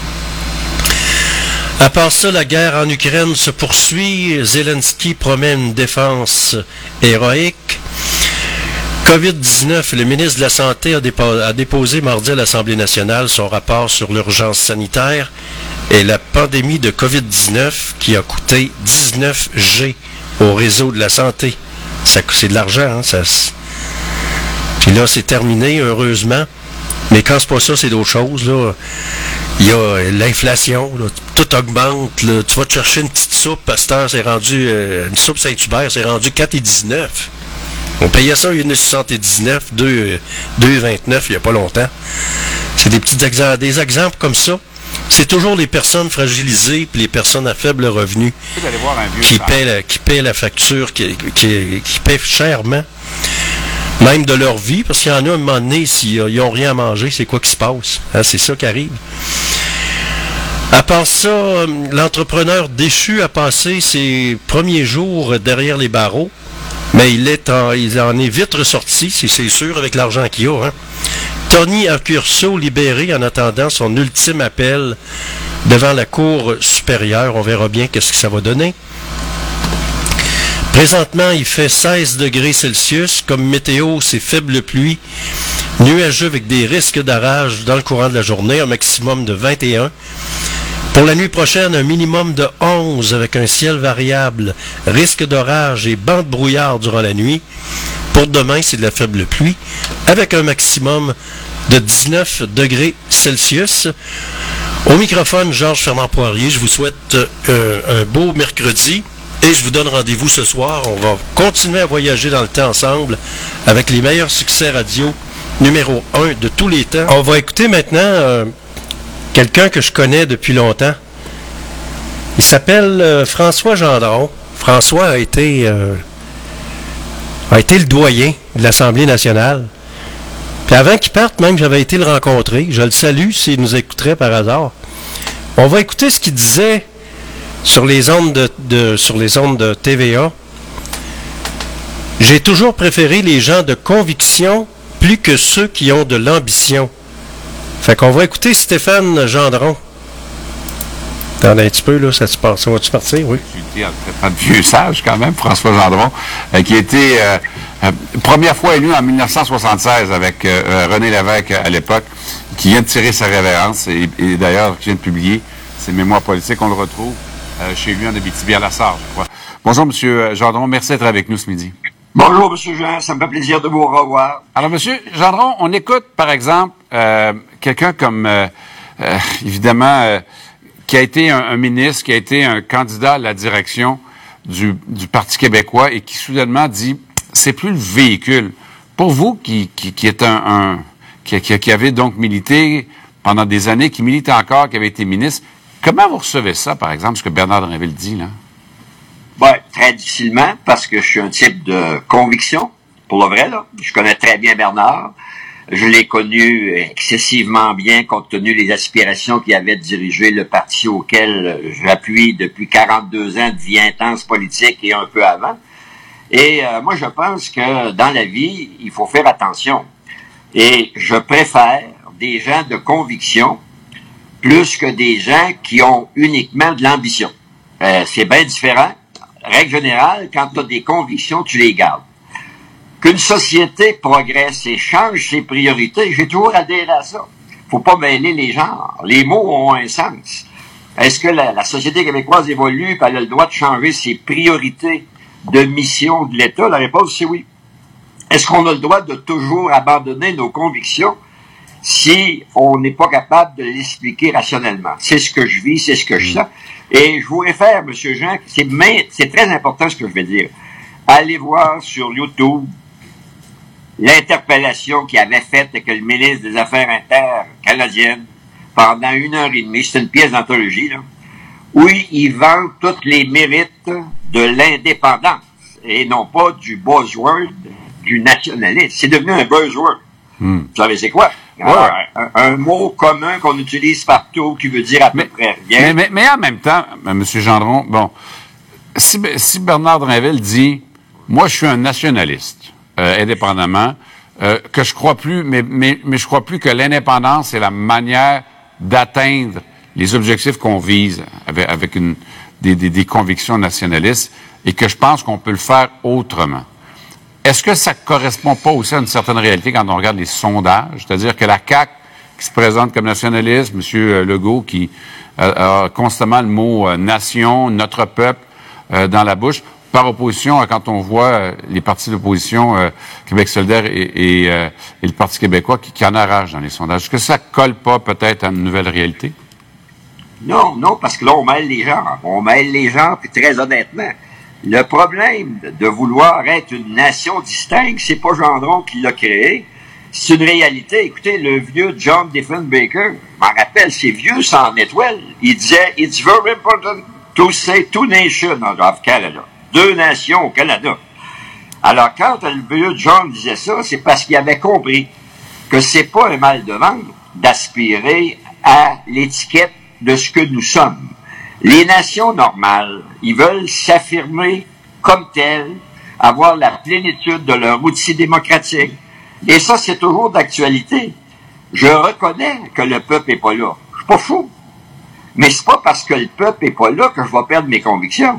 À part ça, la guerre en Ukraine se poursuit. Zelensky promet une défense héroïque. COVID-19, le ministre de la Santé a déposé mardi à l'Assemblée nationale son rapport sur l'urgence sanitaire et la pandémie de COVID-19 qui a coûté 19 G au réseau de la santé. C'est de l'argent, hein? Puis là, c'est terminé, heureusement. Mais quand c'est pas ça, c'est d'autres choses, là. Il y a l'inflation, là, tout augmente. Là. Tu vas te chercher une petite soupe, à cette heure, c'est rendu, une soupe Saint-Hubert, c'est rendu 4,19. On payait ça 1,79, 2,29 il n'y a pas longtemps. C'est des exemples comme ça. C'est toujours les personnes fragilisées et les personnes à faible revenu qui paient la facture, qui paient chèrement, même de leur vie, parce qu'il y en a un moment donné, s'ils n'ont rien à manger, c'est quoi qui se passe? Hein, c'est ça qui arrive. À part ça, l'entrepreneur déchu a passé ses premiers jours derrière les barreaux, mais il en est vite ressorti, c'est sûr, avec l'argent qu'il a. Hein. Tony Accurso libéré en attendant son ultime appel devant la Cour supérieure. On verra bien qu'est-ce que ça va donner. Présentement, il fait 16 degrés Celsius. Comme météo, c'est faible pluie, nuageux avec des risques d'orage dans le courant de la journée, un maximum de 21. Pour la nuit prochaine, un minimum de 11 avec un ciel variable, risque d'orage et banc de brouillard durant la nuit. Pour demain, c'est de la faible pluie, avec un maximum de 19 degrés Celsius. Au microphone, Georges Fernand Poirier, je vous souhaite un beau mercredi et je vous donne rendez-vous ce soir. On va continuer à voyager dans le temps ensemble avec les meilleurs succès radio numéro 1 de tous les temps. On va écouter maintenant quelqu'un que je connais depuis longtemps. Il s'appelle François Gendron. François a été le doyen de l'Assemblée nationale. Puis avant qu'il parte, même, j'avais été le rencontrer. Je le salue s'il nous écouterait par hasard. On va écouter ce qu'il disait sur les ondes de TVA. J'ai toujours préféré les gens de conviction plus que ceux qui ont de l'ambition. Fait qu'on va écouter Stéphane Gendron. Attends un petit peu, là, ça va-tu partir, oui? J'ai été un vieux sage, quand même, François Gendron, qui a été première fois élu en 1976 avec René Lévesque à l'époque, qui vient de tirer sa révérence, et d'ailleurs, qui vient de publier ses mémoires politiques. On le retrouve chez lui en Abitibi-à-la-Sarre, je crois. Bonjour, M. Gendron, merci d'être avec nous ce midi. Bonjour, M. Jean, ça me fait plaisir de vous revoir. Alors, M. Gendron, on écoute, par exemple, quelqu'un comme, évidemment, qui a été un ministre, qui a été un candidat à la direction du Parti québécois et qui soudainement dit c'est plus le véhicule. Pour vous, qui est qui avait donc milité pendant des années, qui milite encore, qui avait été ministre, comment vous recevez ça, par exemple, ce que Bernard Drinville dit, là? Ben, très difficilement, parce que je suis un type de conviction, pour le vrai, là. Je connais très bien Bernard. Je l'ai connu excessivement bien, compte tenu des aspirations qu'il avait de diriger le parti auquel j'appuie depuis 42 ans de vie intense politique et un peu avant. Et moi, je pense que dans la vie, il faut faire attention. Et je préfère des gens de conviction plus que des gens qui ont uniquement de l'ambition. C'est bien différent. Règle générale, quand tu as des convictions, tu les gardes. Qu'une société progresse et change ses priorités, j'ai toujours adhéré à ça. Faut pas mêler les genres. Les mots ont un sens. Est-ce que la société québécoise évolue et elle a le droit de changer ses priorités de mission de l'État? La réponse, c'est oui. Est-ce qu'on a le droit de toujours abandonner nos convictions si on n'est pas capable de l'expliquer rationnellement? C'est ce que je vis, c'est ce que je sens. Et je vous réfère, M. Jean, c'est très important ce que je vais dire. Allez voir sur YouTube l'interpellation qu'il avait faite avec le ministre des Affaires intercanadiennes pendant 1h30. C'est une pièce d'anthologie, là, où il vend tous les mérites de l'indépendance et non pas du buzzword du nationalisme. C'est devenu un buzzword. Vous savez c'est quoi? Ouais. Un mot commun qu'on utilise partout qui veut dire à peu près rien. Mais en même temps, M. Gendron, bon, si Bernard Drinville dit « Moi, je suis un nationaliste, indépendamment, que je crois plus, mais je crois plus que l'indépendance est la manière d'atteindre les objectifs qu'on vise avec des convictions nationalistes et que je pense qu'on peut le faire autrement. » Est-ce que ça correspond pas aussi à une certaine réalité quand on regarde les sondages? C'est-à-dire que la CAQ, qui se présente comme nationaliste, M. Legault, qui a constamment le mot « nation »,« notre peuple » dans la bouche, par opposition à quand on voit les partis d'opposition, Québec solidaire et le Parti québécois, qui en arrachent dans les sondages. Est-ce que ça colle pas peut-être à une nouvelle réalité? Non, parce que là, on mêle les gens. On mêle les gens, puis très honnêtement, le problème de vouloir être une nation distincte, c'est pas Gendron qui l'a créé. C'est une réalité. Écoutez, le vieux John Diefenbaker, je m'en rappelle, c'est vieux sans étoile. Il disait, « It's very important to say two nations of Canada. » 2 nations au Canada. Alors, quand le vieux John disait ça, c'est parce qu'il avait compris que c'est pas un mal de ventre d'aspirer à l'étiquette de ce que nous sommes. Les nations normales, ils veulent s'affirmer comme telles, avoir la plénitude de leur outil démocratique. Et ça, c'est toujours d'actualité. Je reconnais que le peuple est pas là. Je suis pas fou. Mais c'est pas parce que le peuple est pas là que je vais perdre mes convictions.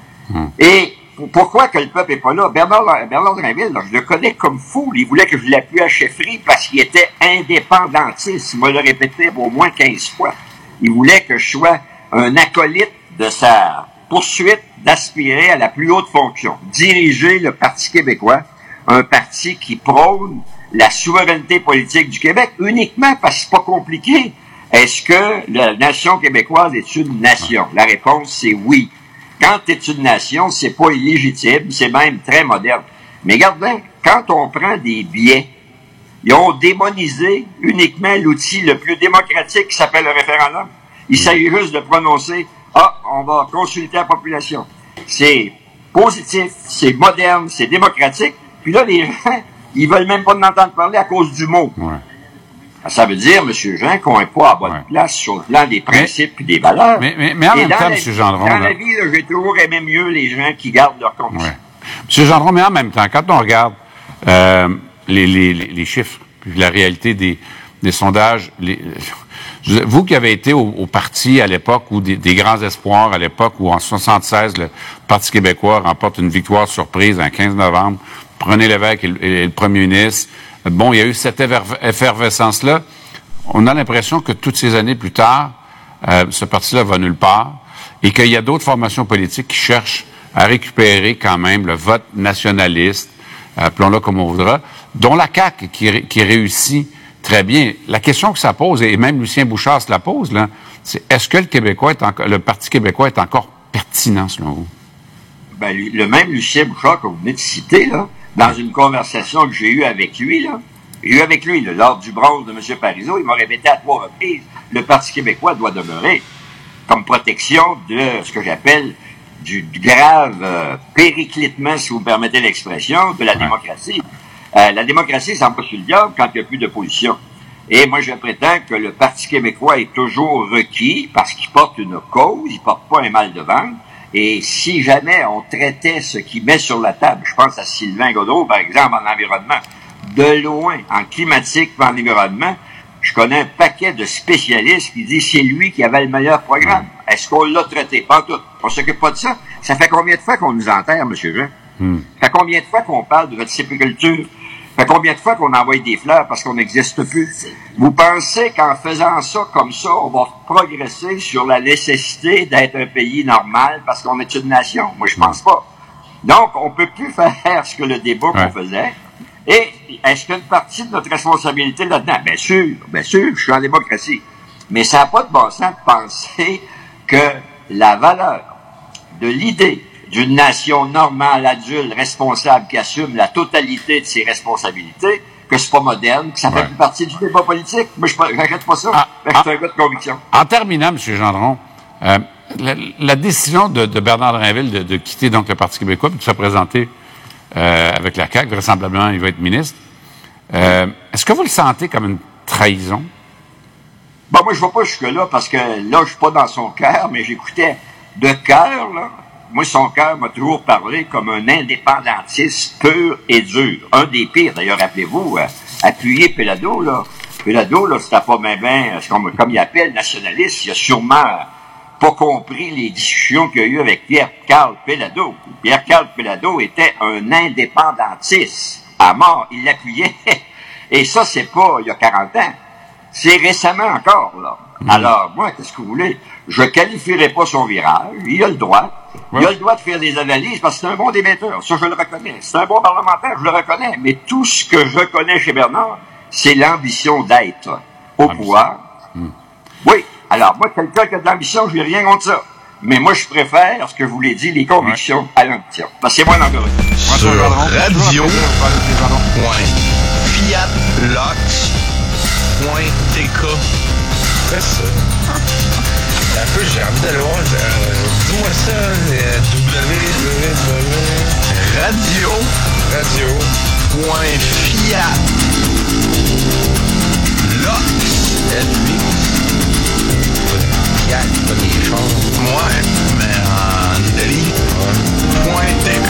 Et pourquoi que le peuple est pas là? Bernard Drinville, là, je le connais comme fou. Il voulait que je l'appuie à chefferie parce qu'il était indépendantiste. Il m'a le répété au moins 15 fois. Il voulait que je sois un acolyte de sa poursuite d'aspirer à la plus haute fonction. Diriger le Parti québécois, un parti qui prône la souveraineté politique du Québec uniquement parce que c'est pas compliqué. Est-ce que la nation québécoise est une nation? La réponse, c'est oui. Quand tu es une nation, c'est pas illégitime, c'est même très moderne. Mais regardez, quand on prend des biais, ils ont démonisé uniquement l'outil le plus démocratique qui s'appelle le référendum. Il s'agit juste de prononcer « Ah, on va consulter la population ». C'est positif, c'est moderne, c'est démocratique. Puis là, les gens, ils veulent même pas en entendre parler à cause du mot. Ouais. Ça veut dire, M. Jean, qu'on n'est pas à bonne place sur le plan des principes et des valeurs. Mais en même temps, M. Gendron... Dans la vie, j'ai toujours aimé mieux les gens qui gardent leur conviction. Ouais. M. Gendron, mais en même temps, quand on regarde les chiffres, puis la réalité des sondages... Vous qui avez été au parti à l'époque, ou des grands espoirs à l'époque, où en 76, le Parti québécois remporte une victoire surprise un 15 novembre, René Lévesque et le premier ministre. Bon, il y a eu cette effervescence-là. On a l'impression que toutes ces années plus tard, ce parti-là va nulle part et qu'il y a d'autres formations politiques qui cherchent à récupérer quand même le vote nationaliste, appelons-le comme on voudra, dont la CAQ qui réussit très bien. La question que ça pose, et même Lucien Bouchard se la pose, là, c'est est-ce que le Parti québécois est encore pertinent, selon vous? Ben, le même Lucien Bouchard que vous venez de citer, là, dans une conversation que j'ai eue avec lui, lors du bronze de M. Parizeau, il m'a répété à 3 reprises, le Parti québécois doit demeurer comme protection de ce que j'appelle du grave périclitement, si vous permettez l'expression, de la démocratie. La démocratie, ça va sur le diable quand il n'y a plus d'opposition. Et moi, je prétends que le Parti québécois est toujours requis parce qu'il porte une cause, il porte pas un mal de ventre. Et si jamais on traitait ce qu'il met sur la table, je pense à Sylvain Gaudreault, par exemple, en environnement, de loin, en climatique et en environnement, je connais un paquet de spécialistes qui disent c'est lui qui avait le meilleur programme. Est-ce qu'on l'a traité? Pas tout. On s'occupe pas de ça. Ça fait combien de fois qu'on nous enterre, M. Jean? Ça fait combien de fois qu'on parle de votre sépulture Fait combien de fois qu'on envoie des fleurs parce qu'on n'existe plus? Vous pensez qu'en faisant ça comme ça, on va progresser sur la nécessité d'être un pays normal parce qu'on est une nation? Moi, je pense pas. Donc, on peut plus faire ce que le débat qu'on faisait. Et est-ce qu'il y a une partie de notre responsabilité là-dedans? Bien sûr, je suis en démocratie. Mais ça n'a pas de bon sens de penser que la valeur de l'idée d'une nation normale, adulte, responsable, qui assume la totalité de ses responsabilités, que c'est pas moderne, que ça fait plus partie du débat politique. Moi, je n'arrête pas ça. Je suis un gars de conviction. En terminant, M. Gendron, la décision de Bernard Drainville de quitter donc le Parti québécois et de se présenter avec la CAQ, vraisemblablement, il va être ministre. Est-ce que vous le sentez comme une trahison? Bon, moi, je ne vais pas jusque-là parce que là, je suis pas dans son cœur, mais j'écoutais de cœur, là. Moi, son cœur m'a toujours parlé comme un indépendantiste pur et dur. Un des pires, d'ailleurs, rappelez-vous, appuyer Péladeau, là. Péladeau, là, c'était pas bien, comme il appelle, nationaliste. Il a sûrement pas compris les discussions qu'il y a eu avec Pierre-Carl Péladeau. Pierre-Carl Péladeau était un indépendantiste. À mort, il l'appuyait. Et ça, c'est pas il y a 40 ans. C'est récemment encore, là. Alors, moi, qu'est-ce que vous voulez? Je qualifierai pas son virage. Il a le droit. Il a le droit de faire des analyses parce que c'est un bon débatteur. Ça, je le reconnais. C'est un bon parlementaire, je le reconnais. Mais tout ce que je connais chez Bernard, c'est l'ambition d'être au pouvoir. Oui. Alors, moi, quelqu'un qui a de l'ambition, je n'ai rien contre ça. Mais moi, je préfère, ce que je vous l'ai dit, les convictions à l'ambition. Parce que c'est moi l'engagement. Sur radio.fiatlox.tk. Fais ça. Un peu, j'ai envie d'aller voir. Dis-moi ça, Fiat, pas des choses. Ouais, mais en Italie. .tk.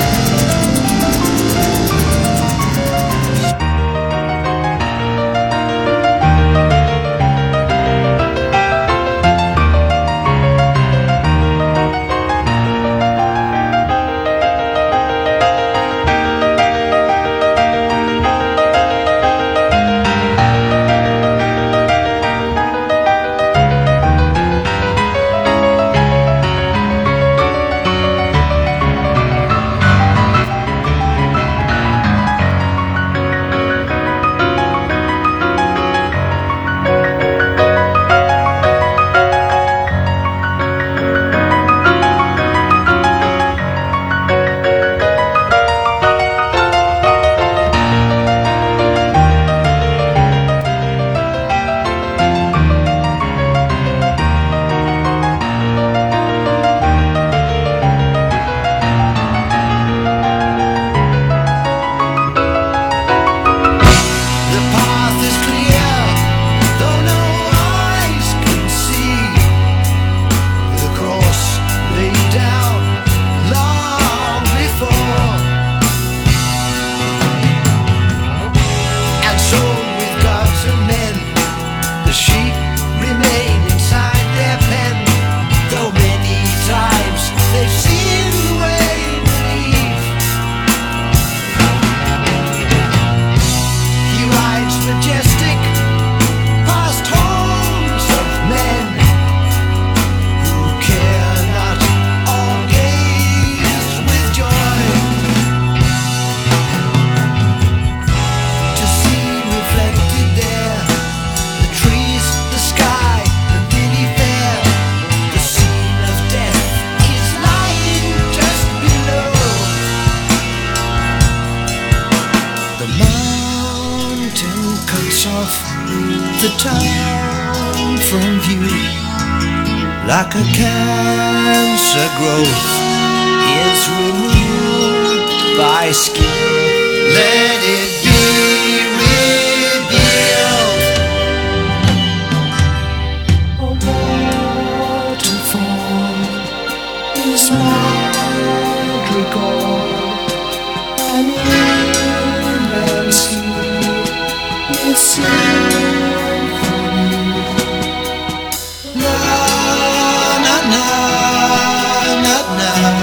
the town from view, like a cancer growth is removed by skin. Let it be revealed. A waterfall is madrigal, an inland sea is symphony. Na na na na na. Na, na. 'Cause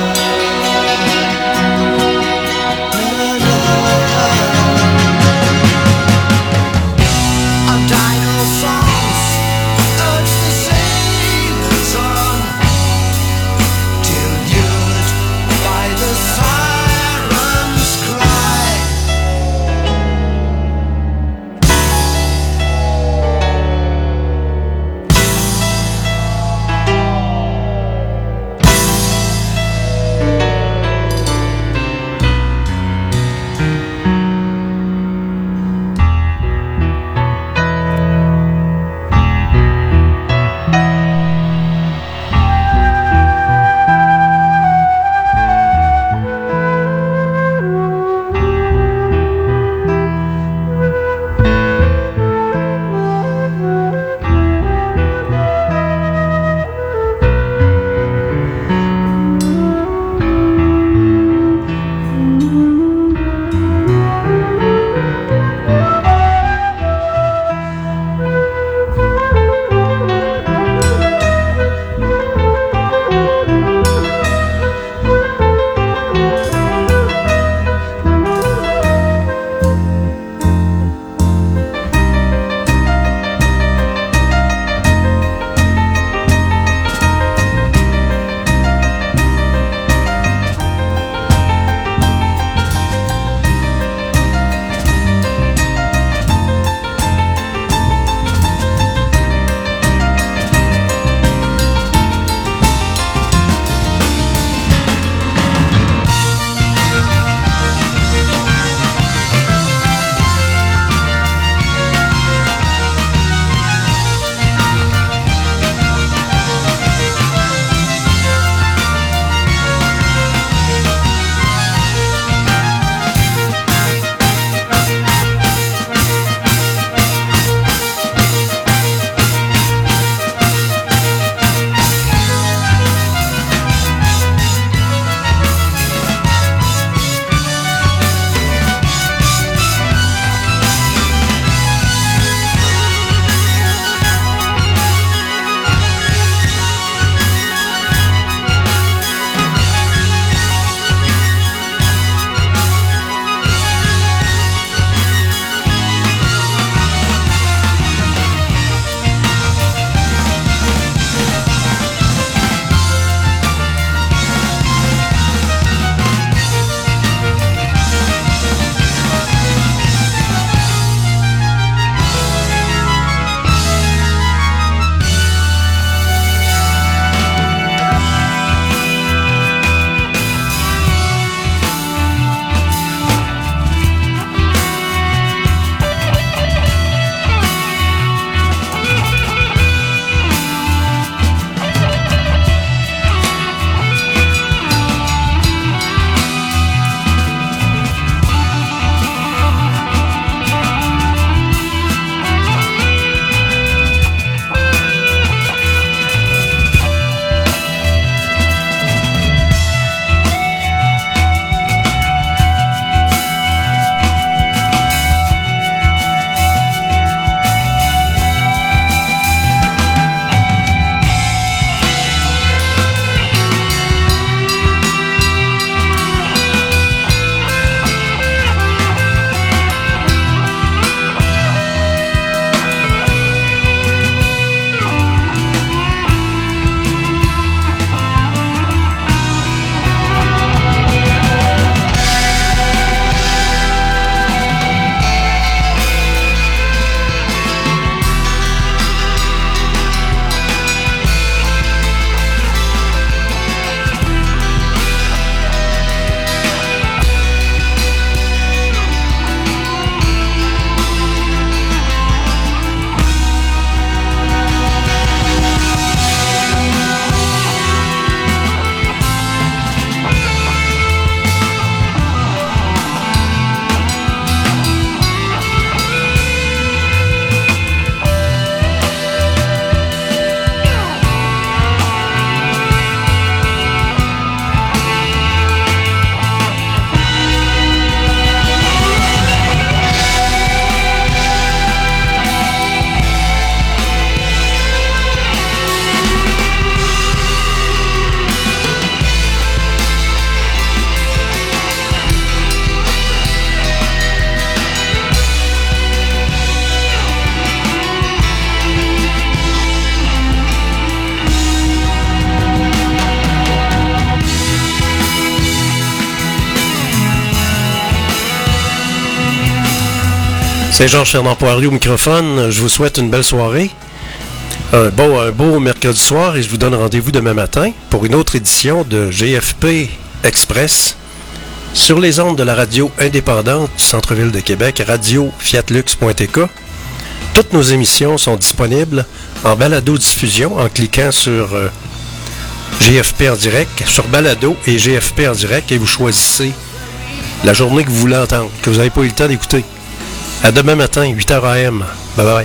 C'est Georges Fernand Poirier au microphone. Je vous souhaite une belle soirée. Un beau mercredi soir et je vous donne rendez-vous demain matin pour une autre édition de GFP Express sur les ondes de la radio indépendante du centre-ville de Québec, radio-fiatlux.tk. Toutes nos émissions sont disponibles en balado-diffusion en cliquant sur GFP en direct, sur balado et GFP en direct et vous choisissez la journée que vous voulez entendre, que vous n'avez pas eu le temps d'écouter. À demain matin, 8h AM. Bye bye.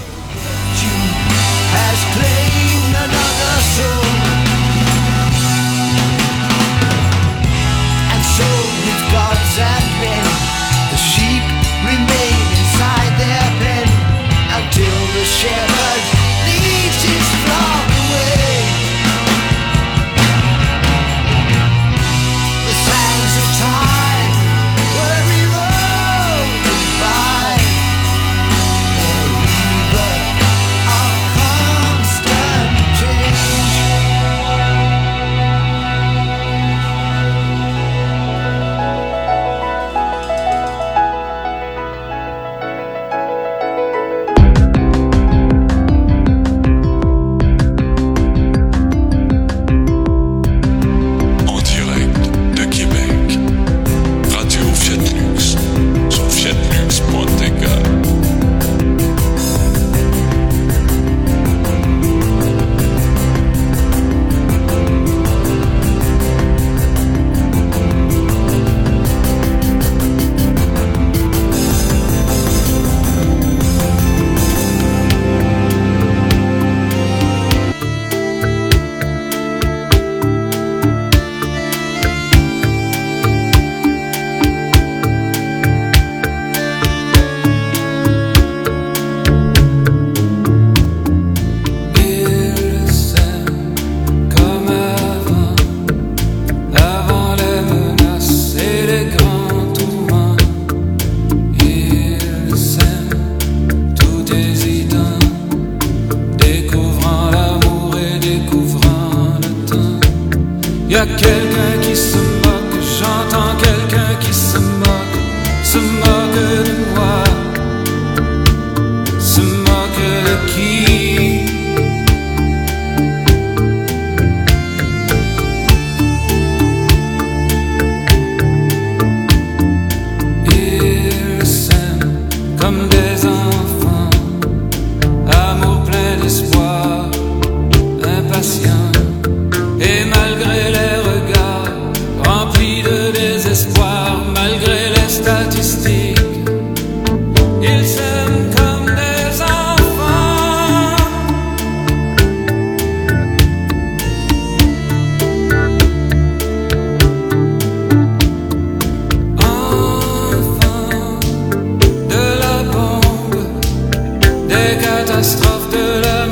Y'a quelqu'un qui se moque, j'entends quelqu'un qui se moque de moi, se moque de qui? Ils s'aiment comme des enfants, amour plein d'espoir, impatient. Et malgré les regards remplis de désespoir, malgré les statistiques, ils s'aiment comme des enfants. Enfants de la bombe, des catastrophes de la